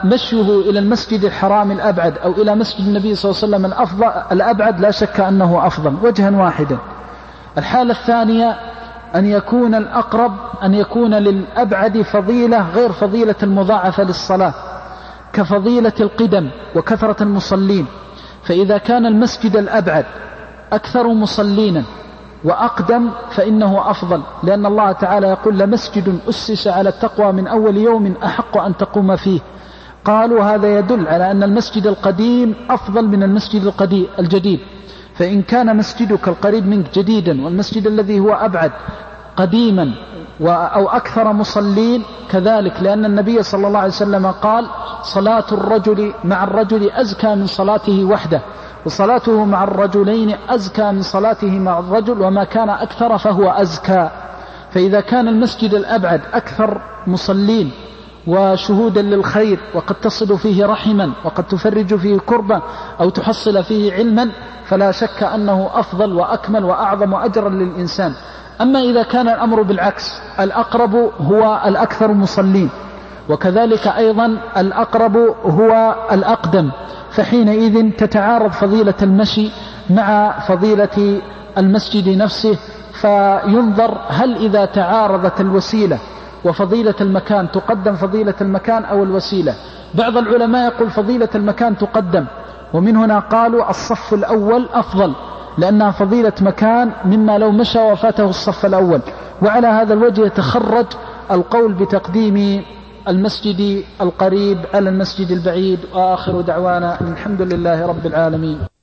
فمشيه إلى المسجد الحرام الأبعد أو إلى مسجد النبي صلى الله عليه وسلم الأفضل الأبعد لا شك أنه أفضل وجها واحدا. الحالة الثانية أن يكون الأقرب أن يكون للأبعد فضيلة غير فضيلة المضاعفة للصلاة كفضيلة القدم وكثرة المصلين. فإذا كان المسجد الأبعد أكثر مصلينا وأقدم فإنه أفضل، لأن الله تعالى يقول لمسجد أسس على التقوى من أول يوم أحق أن تقوم فيه. قالوا هذا يدل على أن المسجد القديم أفضل من المسجد الجديد. فإن كان مسجدك القريب منك جديدا والمسجد الذي هو أبعد قديما أو أكثر مصلين كذلك، لأن النبي صلى الله عليه وسلم قال صلاة الرجل مع الرجل أزكى من صلاته وحده، وصلاته مع الرجلين أزكى من صلاته مع الرجل، وما كان أكثر فهو أزكى. فإذا كان المسجد الأبعد أكثر مصلين وشهودا للخير وقد تصل فيه رحما وقد تفرج فيه كربا أو تحصل فيه علما فلا شك أنه أفضل وأكمل وأعظم أجرا للإنسان. أما إذا كان الأمر بالعكس الأقرب هو الأكثر مصلين وكذلك أيضا الأقرب هو الأقدم، فحينئذ تتعارض فضيلة المشي مع فضيلة المسجد نفسه، فينظر هل إذا تعارضت الوسيلة وفضيلة المكان تقدم فضيلة المكان أو الوسيلة. بعض العلماء يقول فضيلة المكان تقدم، ومن هنا قالوا الصف الأول أفضل لأنها فضيلة مكان مما لو مشى وفاته الصف الأول. وعلى هذا الوجه يتخرج القول بتقديم المسجد القريب على المسجد البعيد. وآخر دعوانا الحمد لله رب العالمين.